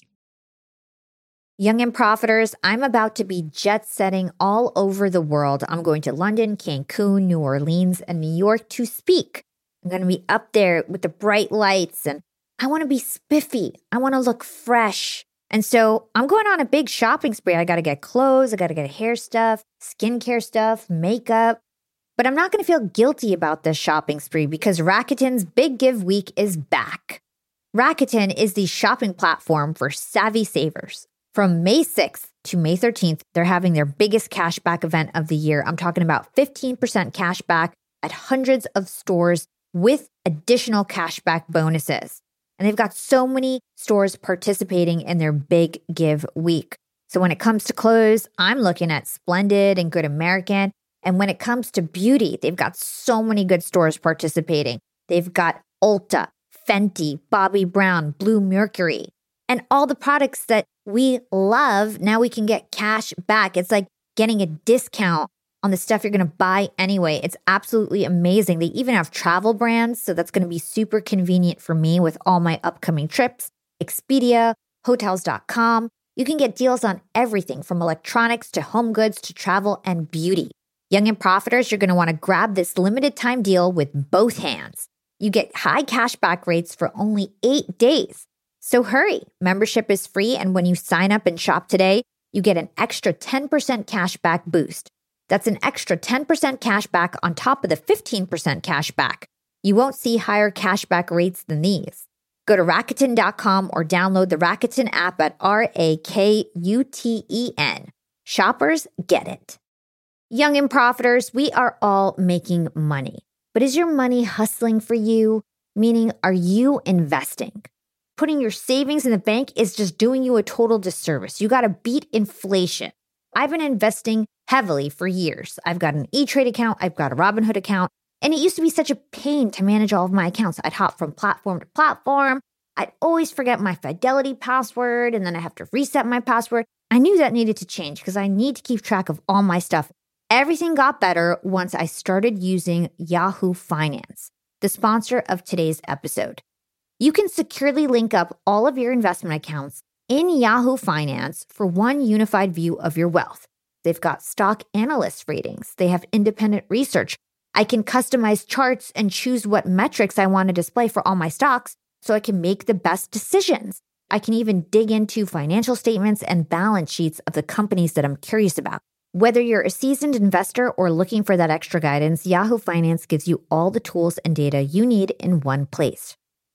Young and Profiters, I'm about to be jet-setting all over the world. I'm going to London, Cancun, New Orleans, and New York to speak. I'm going to be up there with the bright lights, and I want to be spiffy. I want to look fresh. And so I'm going on a big shopping spree. I got to get clothes. I got to get hair stuff, skincare stuff, makeup. But I'm not going to feel guilty about this shopping spree because Rakuten's Big Give Week is back. Rakuten is the shopping platform for savvy savers. From May sixth to May thirteenth, they're having their biggest cashback event of the year. I'm talking about fifteen percent cashback at hundreds of stores with additional cashback bonuses. And they've got so many stores participating in their Big Give Week. So when it comes to clothes, I'm looking at Splendid and Good American. And when it comes to beauty, they've got so many good stores participating. They've got Ulta, Fenty, Bobbi Brown, Blue Mercury, and all the products that we love. Now we can get cash back. It's like getting a discount on the stuff you're going to buy anyway. It's absolutely amazing. They even have travel brands, so that's going to be super convenient for me with all my upcoming trips. Expedia, hotels dot com. You can get deals on everything from electronics to home goods to travel and beauty. Young and Profiters, you're going to want to grab this limited time deal with both hands. You get high cashback rates for only eight days. So hurry. Membership is free, and when you sign up and shop today, you get an extra ten percent cashback boost. That's an extra ten percent cashback on top of the fifteen percent cashback. You won't see higher cashback rates than these. Go to Rakuten dot com or download the Rakuten app at R A K U T E N. Shoppers get it. Young and Profiters, we are all making money. But is your money hustling for you? Meaning, are you investing? Putting your savings in the bank is just doing you a total disservice. You got to beat inflation. I've been investing heavily for years. I've got an E-Trade account. I've got a Robinhood account. And it used to be such a pain to manage all of my accounts. I'd hop from platform to platform. I'd always forget my Fidelity password, and then I have to reset my password. I knew that needed to change because I need to keep track of all my stuff. Everything got better once I started using Yahoo Finance, the sponsor of today's episode. You can securely link up all of your investment accounts in Yahoo Finance for one unified view of your wealth. They've got stock analyst ratings. They have independent research. I can customize charts and choose what metrics I want to display for all my stocks so I can make the best decisions. I can even dig into financial statements and balance sheets of the companies that I'm curious about. Whether you're a seasoned investor or looking for that extra guidance, Yahoo Finance gives you all the tools and data you need in one place.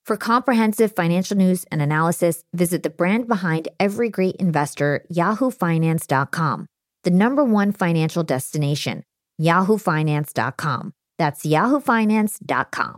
For comprehensive financial news and analysis, visit the brand behind every great investor, yahoo finance dot com, the number one financial destination, yahoo finance dot com. That's yahoo finance dot com.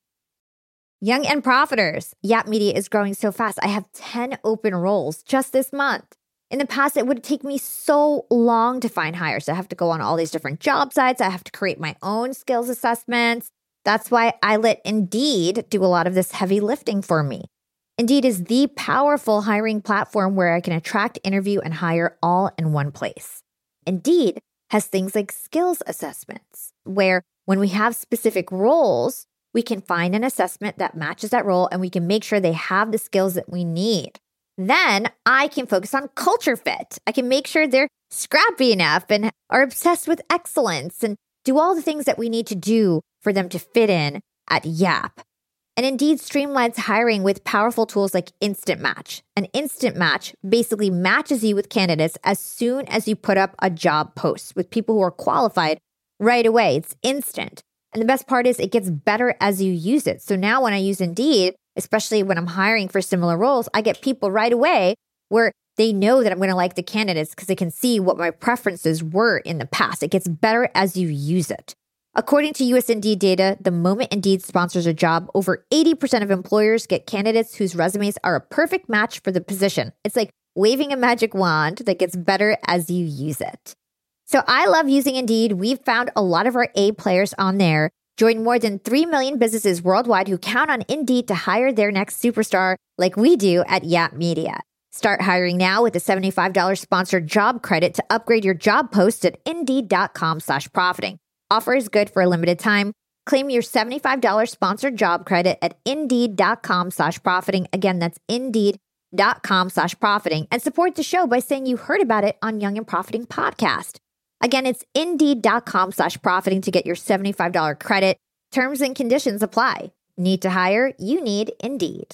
Young and Profiters. Yap Media is growing so fast. I have ten open roles just this month. In the past, it would take me so long to find hires. I have to go on all these different job sites. I have to create my own skills assessments. That's why I let Indeed do a lot of this heavy lifting for me. Indeed is the powerful hiring platform where I can attract, interview, and hire all in one place. Indeed has things like skills assessments, where when we have specific roles, we can find an assessment that matches that role and we can make sure they have the skills that we need. Then I can focus on culture fit. I can make sure they're scrappy enough and are obsessed with excellence and do all the things that we need to do for them to fit in at Yap. And Indeed streamlines hiring with powerful tools like Instant Match. An Instant Match basically matches you with candidates as soon as you put up a job post with people who are qualified right away. It's instant. And the best part is it gets better as you use it. So now when I use Indeed, especially when I'm hiring for similar roles, I get people right away where they know that I'm going to like the candidates because they can see what my preferences were in the past. It gets better as you use it. According to U S Indeed data, the moment Indeed sponsors a job, over eighty percent of employers get candidates whose resumes are a perfect match for the position. It's like waving a magic wand that gets better as you use it. So I love using Indeed. We've found a lot of our A players on there. Join more than three million businesses worldwide who count on Indeed to hire their next superstar like we do at Yap Media. Start hiring now with a seventy-five dollars sponsored job credit to upgrade your job post at indeed.com slash profiting. Offer is good for a limited time. Claim your seventy-five dollars sponsored job credit at indeed.com slash profiting. Again, that's indeed.com slash profiting. And support the show by saying you heard about it on Young and Profiting Podcast. Again, it's indeed.com slash profiting to get your seventy-five dollars credit. Terms and conditions apply. Need to hire? You need Indeed.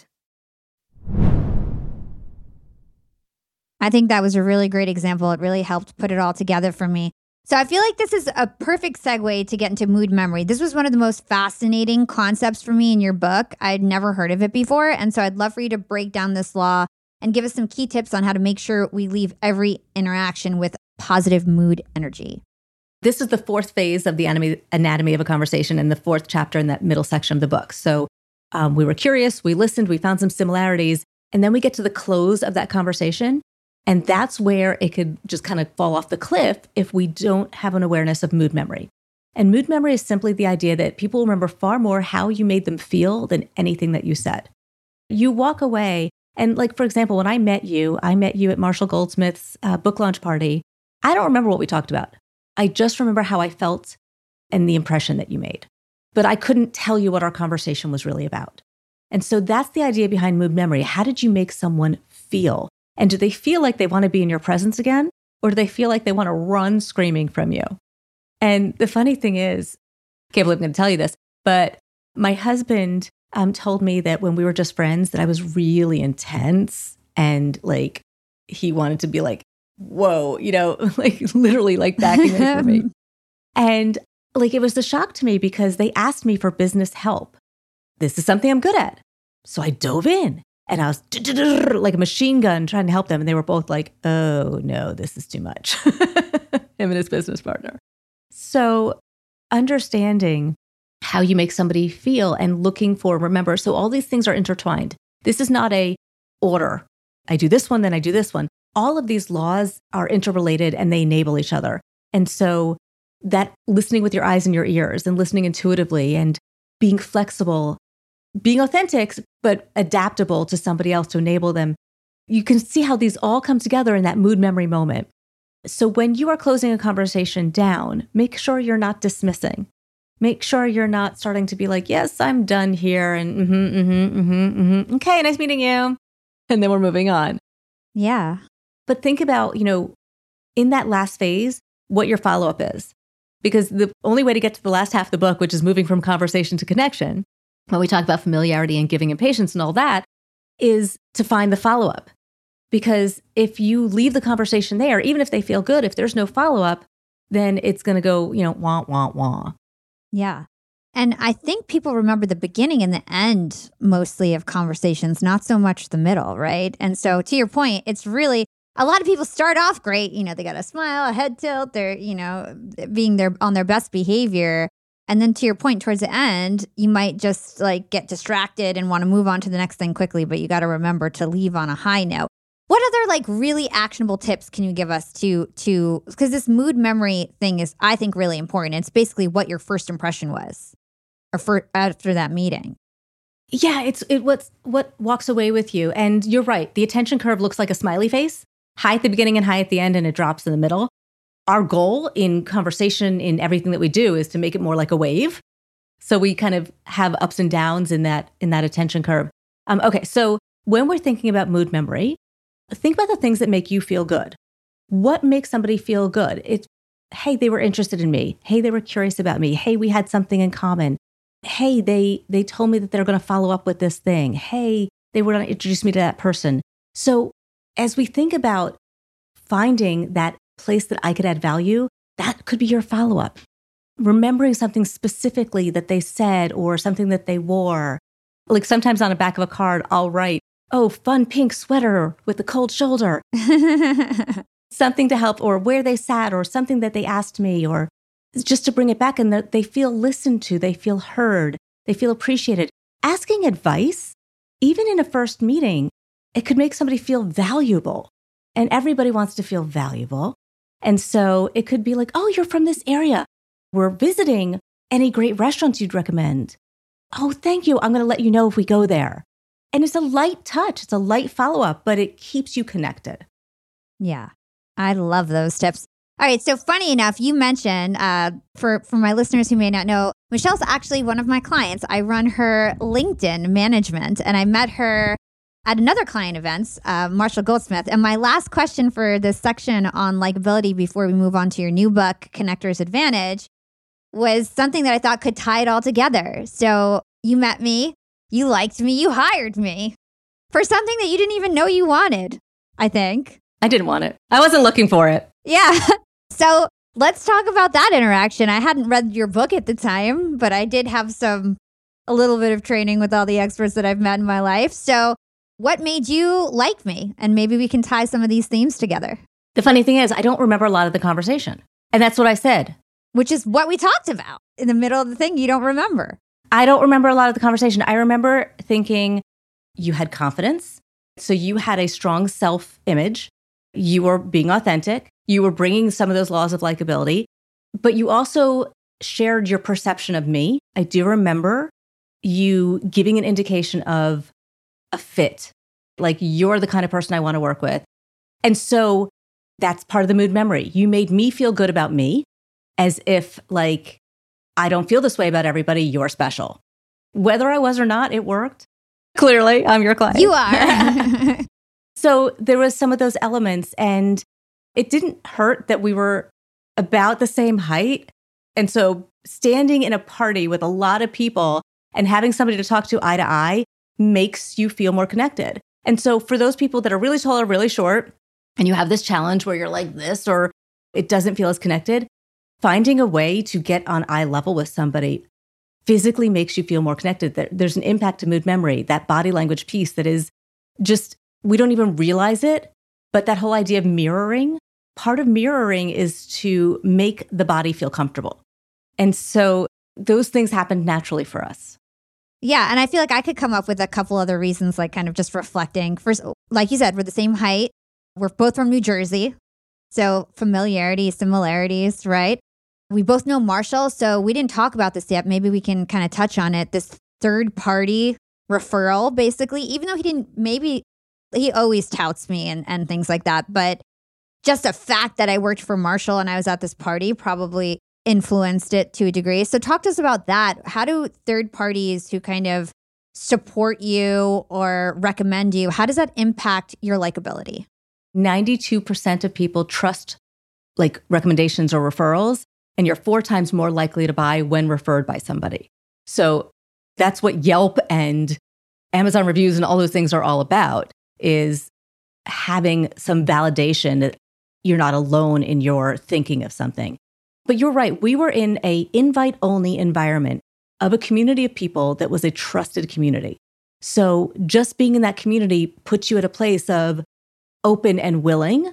I think that was a really great example. It really helped put it all together for me. So I feel like this is a perfect segue to get into mood memory. This was one of the most fascinating concepts for me in your book. I'd never heard of it before. And so I'd love for you to break down this law and give us some key tips on how to make sure we leave every interaction with positive mood energy. This is the fourth phase of the anatomy, anatomy of a conversation and the fourth chapter in that middle section of the book. So um, we were curious, we listened, we found some similarities, and then we get to the close of that conversation. And that's where it could just kind of fall off the cliff if we don't have an awareness of mood memory. And mood memory is simply the idea that people remember far more how you made them feel than anything that you said. You walk away, and like, for example, when I met you, I met you at Marshall Goldsmith's uh, book launch party. I don't remember what we talked about. I just remember how I felt and the impression that you made. But I couldn't tell you what our conversation was really about. And so that's the idea behind mood memory. How did you make someone feel? And do they feel like they want to be in your presence again? Or do they feel like they want to run screaming from you? And the funny thing is, I can't believe I'm going to tell you this, but my husband um, told me that when we were just friends, that I was really intense and like he wanted to be like, whoa, you know, like literally like backing away from me. And like it was a shock to me because they asked me for business help. This is something I'm good at. So I dove in. And I was like a machine gun trying to help them. And they were both like, oh, no, this is too much. Him and his business partner. So understanding how you make somebody feel and looking for, remember, so all these things are intertwined. This is not a order. I do this one, then I do this one. All of these laws are interrelated and they enable each other. And so that listening with your eyes and your ears and listening intuitively and being flexible, being authentic, but adaptable to somebody else to enable them. You can see how these all come together in that mood memory moment. So when you are closing a conversation down, make sure you're not dismissing. Make sure you're not starting to be like, yes, I'm done here. And mm-hmm, mm-hmm, mm-hmm, mm-hmm. Okay, nice meeting you. And then we're moving on. Yeah. But think about, you know, in that last phase, what your follow-up is. Because the only way to get to the last half of the book, which is moving from conversation to connection, when we talk about familiarity and giving and patience and all that, is to find the follow-up. Because if you leave the conversation there, even if they feel good, if there's no follow-up, then it's going to go, you know, wah, wah, wah. Yeah. And I think people remember the beginning and the end mostly of conversations, not so much the middle, right? And so to your point, it's really, a lot of people start off great. You know, they got a smile, a head tilt, they're, you know, being their on their best behavior. And then to your point, towards the end, you might just like get distracted and want to move on to the next thing quickly, but you got to remember to leave on a high note. What other like really actionable tips can you give us to, to, because this mood memory thing is, I think, really important. It's basically what your first impression was or for, after that meeting. Yeah, it's it what's what walks away with you. And you're right. The attention curve looks like a smiley face, high at the beginning and high at the end, and it drops in the middle. Our goal in conversation, in everything that we do, is to make it more like a wave. So we kind of have ups and downs in that in that attention curve. Um, okay, so when we're thinking about mood memory, think about the things that make you feel good. What makes somebody feel good? It's, hey, they were interested in me. Hey, they were curious about me. Hey, we had something in common. Hey, they they told me that they're going to follow up with this thing. Hey, they were going to introduce me to that person. So as we think about finding that place that I could add value, that could be your follow-up. Remembering something specifically that they said or something that they wore. Like sometimes on the back of a card, I'll write, oh, fun pink sweater with the cold shoulder. Something to help, or where they sat, or something that they asked me, or just to bring it back, and they feel listened to, they feel heard, they feel appreciated. Asking advice, even in a first meeting, it could make somebody feel valuable. And everybody wants to feel valuable. And so it could be like, oh, you're from this area. We're visiting. Any great restaurants you'd recommend? Oh, thank you. I'm going to let you know if we go there. And it's a light touch. It's a light follow-up, but it keeps you connected. Yeah, I love those tips. All right. So funny enough, you mentioned, uh, for, for my listeners who may not know, Michelle's actually one of my clients. I run her LinkedIn management, and I met her at another client event, uh, Marshall Goldsmith. And my last question for this section on likability before we move on to your new book, Connector's Advantage, was something that I thought could tie it all together. So you met me, you liked me, you hired me for something that you didn't even know you wanted, I think. I didn't want it. I wasn't looking for it. Yeah. So let's talk about that interaction. I hadn't read your book at the time, but I did have some, a little bit of training with all the experts that I've met in my life. So what made you like me? And maybe we can tie some of these themes together. The funny thing is, I don't remember a lot of the conversation. And that's what I said. Which is what we talked about in the middle of the thing. You don't remember. I don't remember a lot of the conversation. I remember thinking you had confidence. So you had a strong self-image. You were being authentic. You were bringing some of those laws of likability. But you also shared your perception of me. I do remember you giving an indication of a fit, like you're the kind of person I want to work with. And so that's part of the mood memory. You made me feel good about me, as if like, I don't feel this way about everybody, you're special. Whether I was or not, it worked. Clearly, I'm your client. You are. So there was some of those elements, and it didn't hurt that we were about the same height. And so standing in a party with a lot of people and having somebody to talk to eye to eye makes you feel more connected. And so for those people that are really tall or really short, and you have this challenge where you're like this, or it doesn't feel as connected, finding a way to get on eye level with somebody physically makes you feel more connected. There's an impact to mood memory, that body language piece that is just, we don't even realize it, but that whole idea of mirroring, part of mirroring is to make the body feel comfortable. And so those things happen naturally for us. Yeah. And I feel like I could come up with a couple other reasons, like kind of just reflecting. First, like you said, we're the same height. We're both from New Jersey. So familiarity, similarities, right? We both know Marshall. So we didn't talk about this yet. Maybe we can kind of touch on it. This third party referral, basically, even though he didn't, maybe he always touts me and, and things like that. But just the fact that I worked for Marshall and I was at this party probably influenced it to a degree. So talk to us about that. How do third parties who kind of support you or recommend you, how does that impact your likability? ninety-two percent of people trust like recommendations or referrals, and you're four times more likely to buy when referred by somebody. So that's what Yelp and Amazon reviews and all those things are all about, is having some validation that you're not alone in your thinking of something. But you're right. We were in a invite-only environment. of a community of people that was a trusted community. So just being in that community puts you at a place of open and willing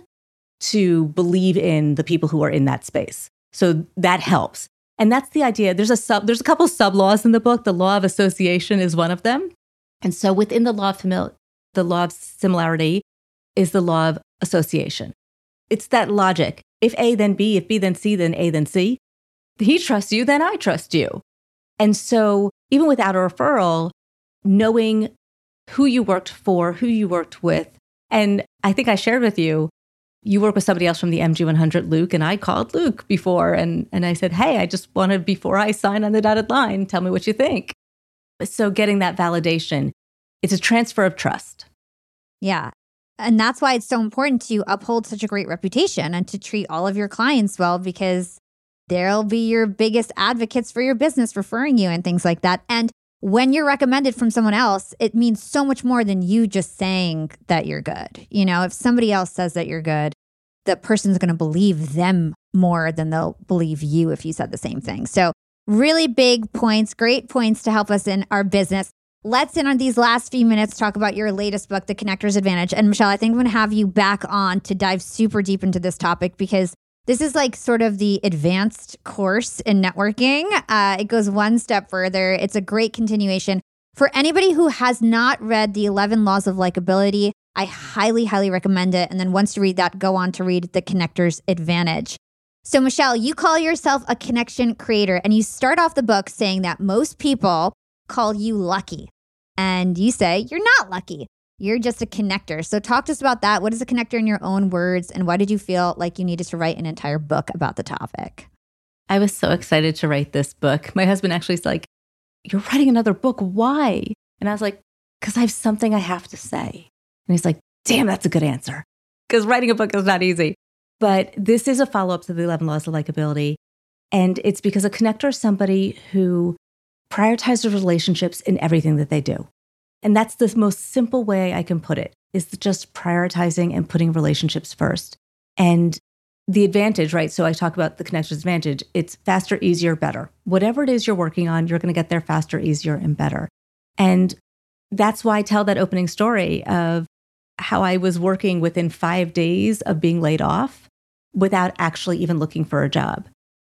to believe in the people who are in that space. So that helps. And that's the idea. There's a sub, there's a couple sub laws in the book. The law of association is one of them. And so within the law of famil- the law of similarity is the law of association. It's that logic. If A, then B, if B, then C, then A, then C. He trusts you, then I trust you. And so even without a referral, knowing who you worked for, who you worked with, and I think I shared with you, you work with somebody else from the M G one hundred, Luke, and I called Luke before and, and I said, hey, I just wanted, before I sign on the dotted line, tell me what you think. So getting that validation, it's a transfer of trust. Yeah. And that's why it's so important to uphold such a great reputation and to treat all of your clients well, because they'll be your biggest advocates for your business, referring you and things like that. And when you're recommended from someone else, it means so much more than you just saying that you're good. You know, if somebody else says that you're good, the person's going to believe them more than they'll believe you if you said the same thing. So really big points, great points to help us in our business. Let's in on these last few minutes talk about your latest book, The Connector's Advantage. And Michelle, I think I'm going to have you back on to dive super deep into this topic, because this is like sort of the advanced course in networking. Uh, it goes one step further. It's a great continuation. For anybody who has not read the eleven Laws of Likeability, I highly, highly recommend it. And then once you read that, go on to read The Connector's Advantage. So Michelle, you call yourself a connection creator, and you start off the book saying that most people call you lucky. And you say you're not lucky. You're just a connector. So talk to us about that. What is a connector in your own words? And why did you feel like you needed to write an entire book about the topic? I was so excited to write this book. My husband actually is like, you're writing another book. Why? And I was like, because I have something I have to say. And he's like, damn, that's a good answer. Because writing a book is not easy. But this is a follow-up to the eleven Laws of Likeability. And it's because a connector is somebody who prioritizes relationships in everything that they do. And that's the most simple way I can put it, is just prioritizing and putting relationships first. And the advantage, right? So I talk about the connector's advantage. It's faster, easier, better. Whatever it is you're working on, you're going to get there faster, easier, and better. And that's why I tell that opening story of how I was working within five days of being laid off without actually even looking for a job.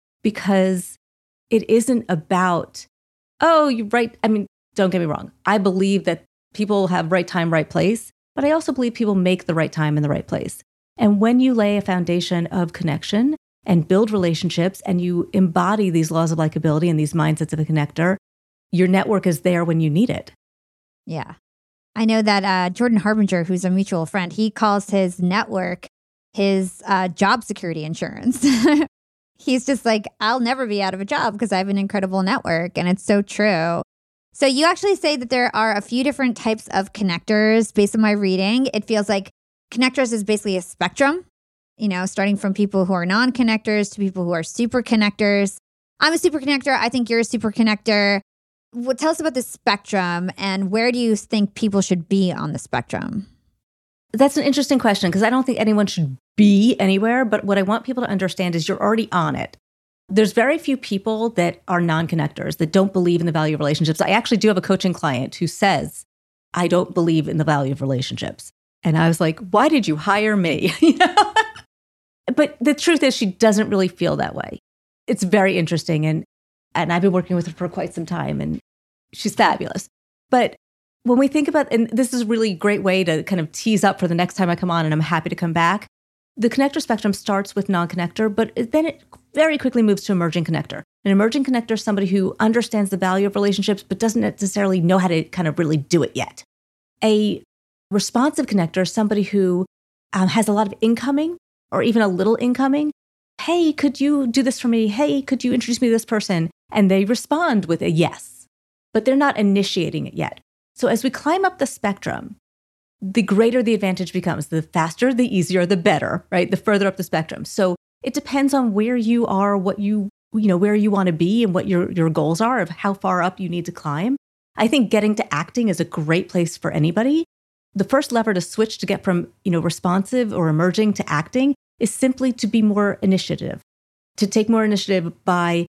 Because it isn't about, oh, you right. I mean, don't get me wrong. I believe that people have right time, right place, but I also believe people make the right time in the right place. And when you lay a foundation of connection and build relationships and you embody these laws of likability and these mindsets of a connector, your network is there when you need it. Yeah. I know that uh, Jordan Harbinger, who's a mutual friend, he calls his network his uh, job security insurance. He's just like, I'll never be out of a job because I have an incredible network. And it's so true. So you actually say that there are a few different types of connectors. Based on my reading, it feels like connectors is basically a spectrum, you know, starting from people who are non-connectors to people who are super connectors. I'm a super connector. I think you're a super connector. Well, tell us about the spectrum, and where do you think people should be on the spectrum? That's an interesting question, because I don't think anyone should be anywhere. But what I want people to understand is you're already on it. There's very few people that are non-connectors, that don't believe in the value of relationships. I actually do have a coaching client who says, I don't believe in the value of relationships. And I was like, why did you hire me? You know? But the truth is, she doesn't really feel that way. It's very interesting. And, and I've been working with her for quite some time, and she's fabulous. But when we think about, and this is a really great way to kind of tease up for the next time I come on, and I'm happy to come back. The connector spectrum starts with non-connector, but then it very quickly moves to emerging connector. An emerging connector is somebody who understands the value of relationships, but doesn't necessarily know how to kind of really do it yet. A responsive connector is somebody who um, has a lot of incoming or even a little incoming. Hey, could you do this for me? Hey, could you introduce me to this person? And they respond with a yes, but they're not initiating it yet. So as we climb up the spectrum, the greater the advantage becomes. The faster, the easier, the better, right? The further up the spectrum. So it depends on where you are, what you, you know, where you want to be and what your, your goals are of how far up you need to climb. I think getting to acting is a great place for anybody. The first lever to switch to get from, you know, responsive or emerging to acting is simply to be more initiative, to take more initiative by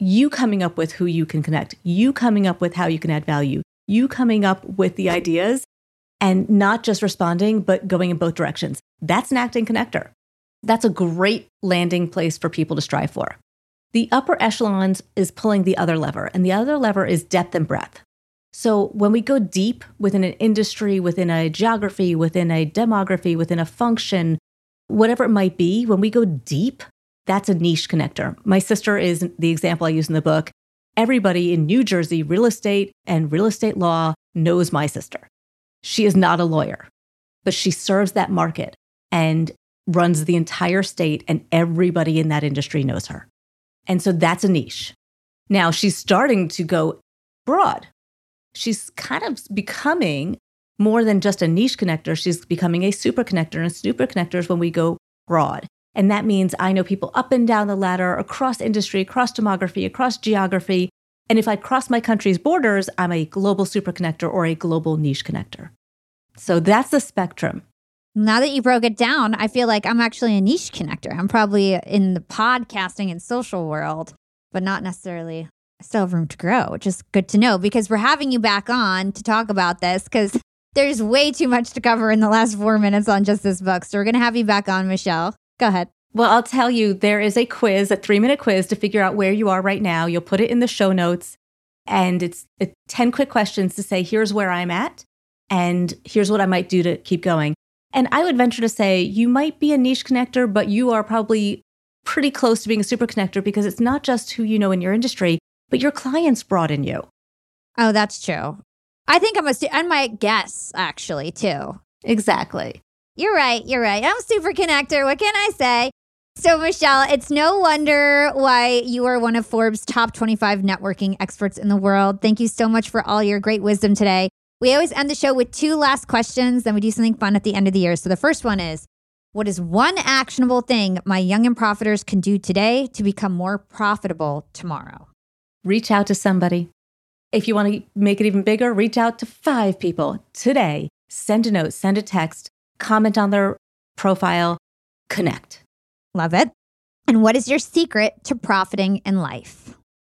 you coming up with who you can connect, you coming up with how you can add value, you coming up with the ideas and not just responding, but going in both directions. That's an acting connector. That's a great landing place for people to strive for. The upper echelons is pulling the other lever, and the other lever is depth and breadth. So when we go deep within an industry, within a geography, within a demography, within a function, whatever it might be, when we go deep, that's a niche connector. My sister is the example I use in the book. Everybody in New Jersey, real estate and real estate law knows my sister. She is not a lawyer, but she serves that market and runs the entire state, and everybody in that industry knows her. And so that's a niche. Now she's starting to go broad. She's kind of becoming more than just a niche connector. She's becoming a super connector, and super connectors when we go broad. And that means I know people up and down the ladder, across industry, across demography, across geography. And if I cross my country's borders, I'm a global super connector or a global niche connector. So that's the spectrum. Now that you broke it down, I feel like I'm actually a niche connector. I'm probably in the podcasting and social world, but not necessarily. I still have room to grow, which is good to know because we're having you back on to talk about this because there's way too much to cover in the last four minutes on just this book. So we're going to have you back on, Michelle. Go ahead. Well, I'll tell you, there is a quiz, a three-minute quiz to figure out where you are right now. You'll put it in the show notes, and it's ten quick questions to say, here's where I'm at, and here's what I might do to keep going. And I would venture to say you might be a niche connector, but you are probably pretty close to being a super connector because it's not just who you know in your industry, but your clients brought in you. Oh, that's true. I think I'm a, stu- I might guess actually too. Exactly. You're right. You're right. I'm a super connector. What can I say? So, Michelle, it's no wonder why you are one of Forbes' top twenty-five networking experts in the world. Thank you so much for all your great wisdom today. We always end the show with two last questions, then we do something fun at the end of the year. So the first one is, what is one actionable thing my young and profiters can do today to become more profitable tomorrow? Reach out to somebody. If you want to make it even bigger, reach out to five people today. Send a note, send a text, comment on their profile, connect. Love it. And what is your secret to profiting in life?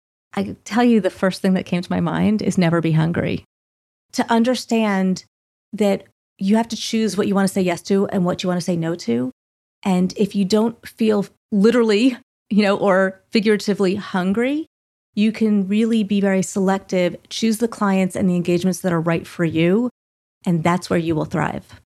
I tell you, the first thing that came to my mind is never be hungry. To understand that you have to choose what you want to say yes to and what you want to say no to. And if you don't feel literally, you know, or figuratively hungry, you can really be very selective, choose the clients and the engagements that are right for you. And that's where you will thrive.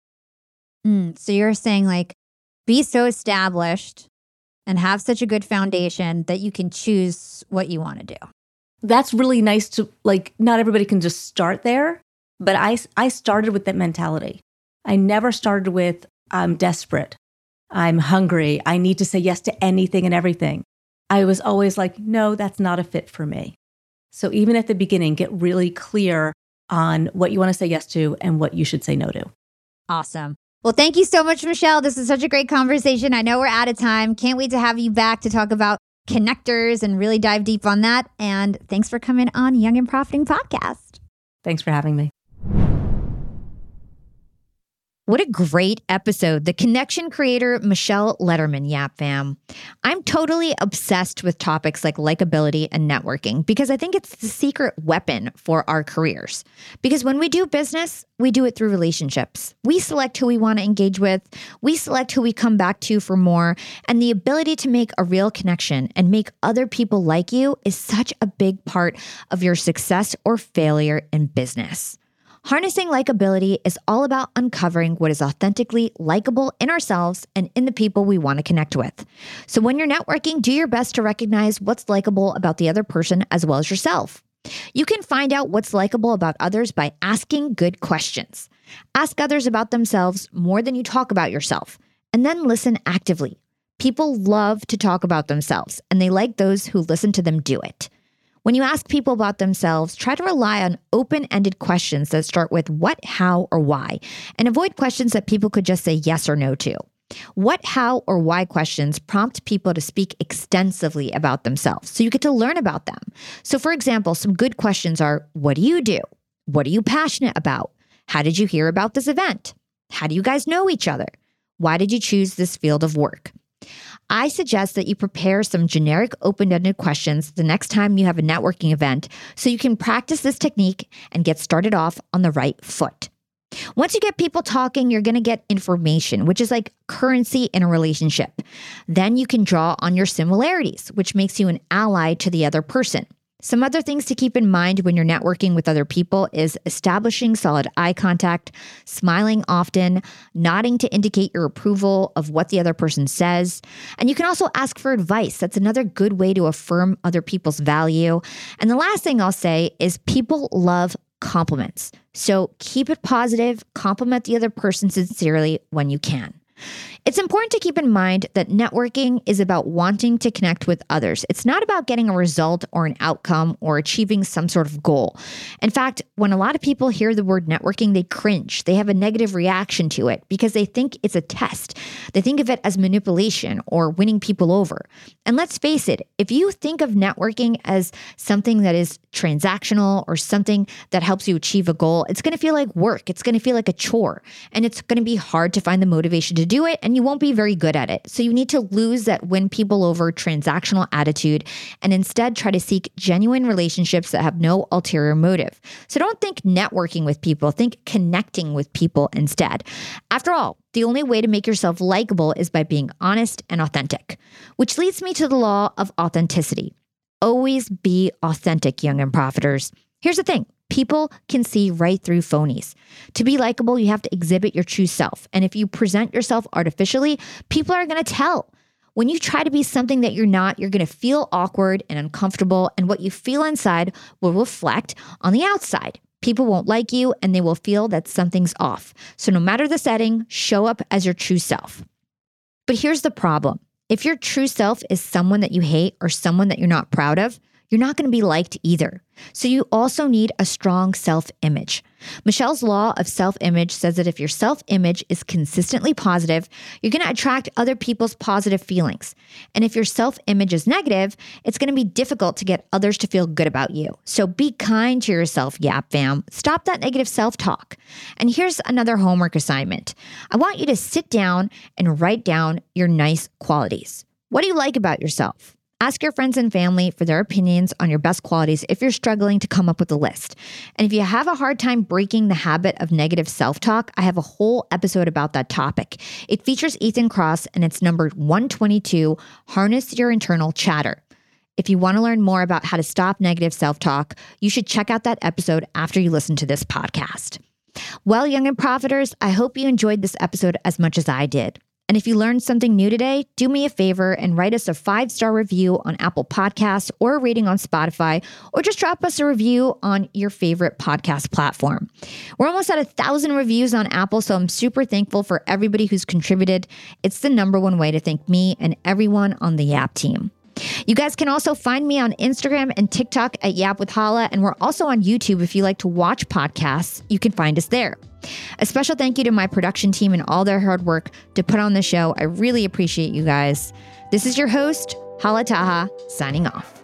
Mm, so you're saying like, be so established and have such a good foundation that you can choose what you want to do. That's really nice to, like, not everybody can just start there. But I, I started with that mentality. I never started with, I'm desperate. I'm hungry. I need to say yes to anything and everything. I was always like, no, that's not a fit for me. So even at the beginning, get really clear on what you want to say yes to and what you should say no to. Awesome. Well, thank you so much, Michelle. This is such a great conversation. I know we're out of time. Can't wait to have you back to talk about connectors and really dive deep on that. And thanks for coming on Young and Profiting Podcast. Thanks for having me. What a great episode. The connection creator, Michelle Lederman, Yap Fam. I'm totally obsessed with topics like likability and networking because I think it's the secret weapon for our careers. Because when we do business, we do it through relationships. We select who we want to engage with. We select who we come back to for more. And the ability to make a real connection and make other people like you is such a big part of your success or failure in business. Harnessing likability is all about uncovering what is authentically likable in ourselves and in the people we want to connect with. So when you're networking, do your best to recognize what's likable about the other person as well as yourself. You can find out what's likable about others by asking good questions. Ask others about themselves more than you talk about yourself, and then listen actively. People love to talk about themselves, and they like those who listen to them do it. When you ask people about themselves, try to rely on open-ended questions that start with what, how, or why, and avoid questions that people could just say yes or no to. What, how, or why questions prompt people to speak extensively about themselves, so you get to learn about them. So for example, some good questions are, what do you do? What are you passionate about? How did you hear about this event? How do you guys know each other? Why did you choose this field of work? I suggest that you prepare some generic open-ended questions the next time you have a networking event so you can practice this technique and get started off on the right foot. Once you get people talking, you're going to get information, which is like currency in a relationship. Then you can draw on your similarities, which makes you an ally to the other person. Some other things to keep in mind when you're networking with other people is establishing solid eye contact, smiling often, nodding to indicate your approval of what the other person says. And you can also ask for advice. That's another good way to affirm other people's value. And the last thing I'll say is people love compliments. So keep it positive, compliment the other person sincerely when you can. It's important to keep in mind that networking is about wanting to connect with others. It's not about getting a result or an outcome or achieving some sort of goal. In fact, when a lot of people hear the word networking, they cringe. They have a negative reaction to it because they think it's a test. They think of it as manipulation or winning people over. And let's face it, if you think of networking as something that is transactional or something that helps you achieve a goal, it's going to feel like work. It's going to feel like a chore. And it's going to be hard to find the motivation to do it. And you won't be very good at it. So you need to lose that win people over transactional attitude and instead try to seek genuine relationships that have no ulterior motive. So don't think networking with people, think connecting with people instead. After all, the only way to make yourself likable is by being honest and authentic, which leads me to the law of authenticity. Always be authentic, young and profiters. Here's the thing. People can see right through phonies. To be likable, you have to exhibit your true self. And if you present yourself artificially, people are going to tell. When you try to be something that you're not, you're going to feel awkward and uncomfortable. And what you feel inside will reflect on the outside. People won't like you and they will feel that something's off. So no matter the setting, show up as your true self. But here's the problem. If your true self is someone that you hate or someone that you're not proud of, you're not going to be liked either. So you also need a strong self-image. Michelle's law of self-image says that if your self-image is consistently positive, you're going to attract other people's positive feelings. And if your self-image is negative, it's going to be difficult to get others to feel good about you. So be kind to yourself, Yap Fam. Stop that negative self-talk. And here's another homework assignment. I want you to sit down and write down your nice qualities. What do you like about yourself? Ask your friends and family for their opinions on your best qualities if you're struggling to come up with a list. And if you have a hard time breaking the habit of negative self-talk, I have a whole episode about that topic. It features Ethan Kross and it's numbered one twenty-two, Harness Your Internal Chatter. If you want to learn more about how to stop negative self-talk, you should check out that episode after you listen to this podcast. Well, young and profiters, I hope you enjoyed this episode as much as I did. And if you learned something new today, do me a favor and write us a five-star review on Apple Podcasts or a rating on Spotify, or just drop us a review on your favorite podcast platform. We're almost at a thousand reviews on Apple, so I'm super thankful for everybody who's contributed. It's the number one way to thank me and everyone on the Yap team. You guys can also find me on Instagram and TikTok at Yap with Hala, and we're also on YouTube. If you like to watch podcasts, you can find us there. A special thank you to my production team and all their hard work to put on the show. I really appreciate you guys. This is your host, Hala Taha, signing off.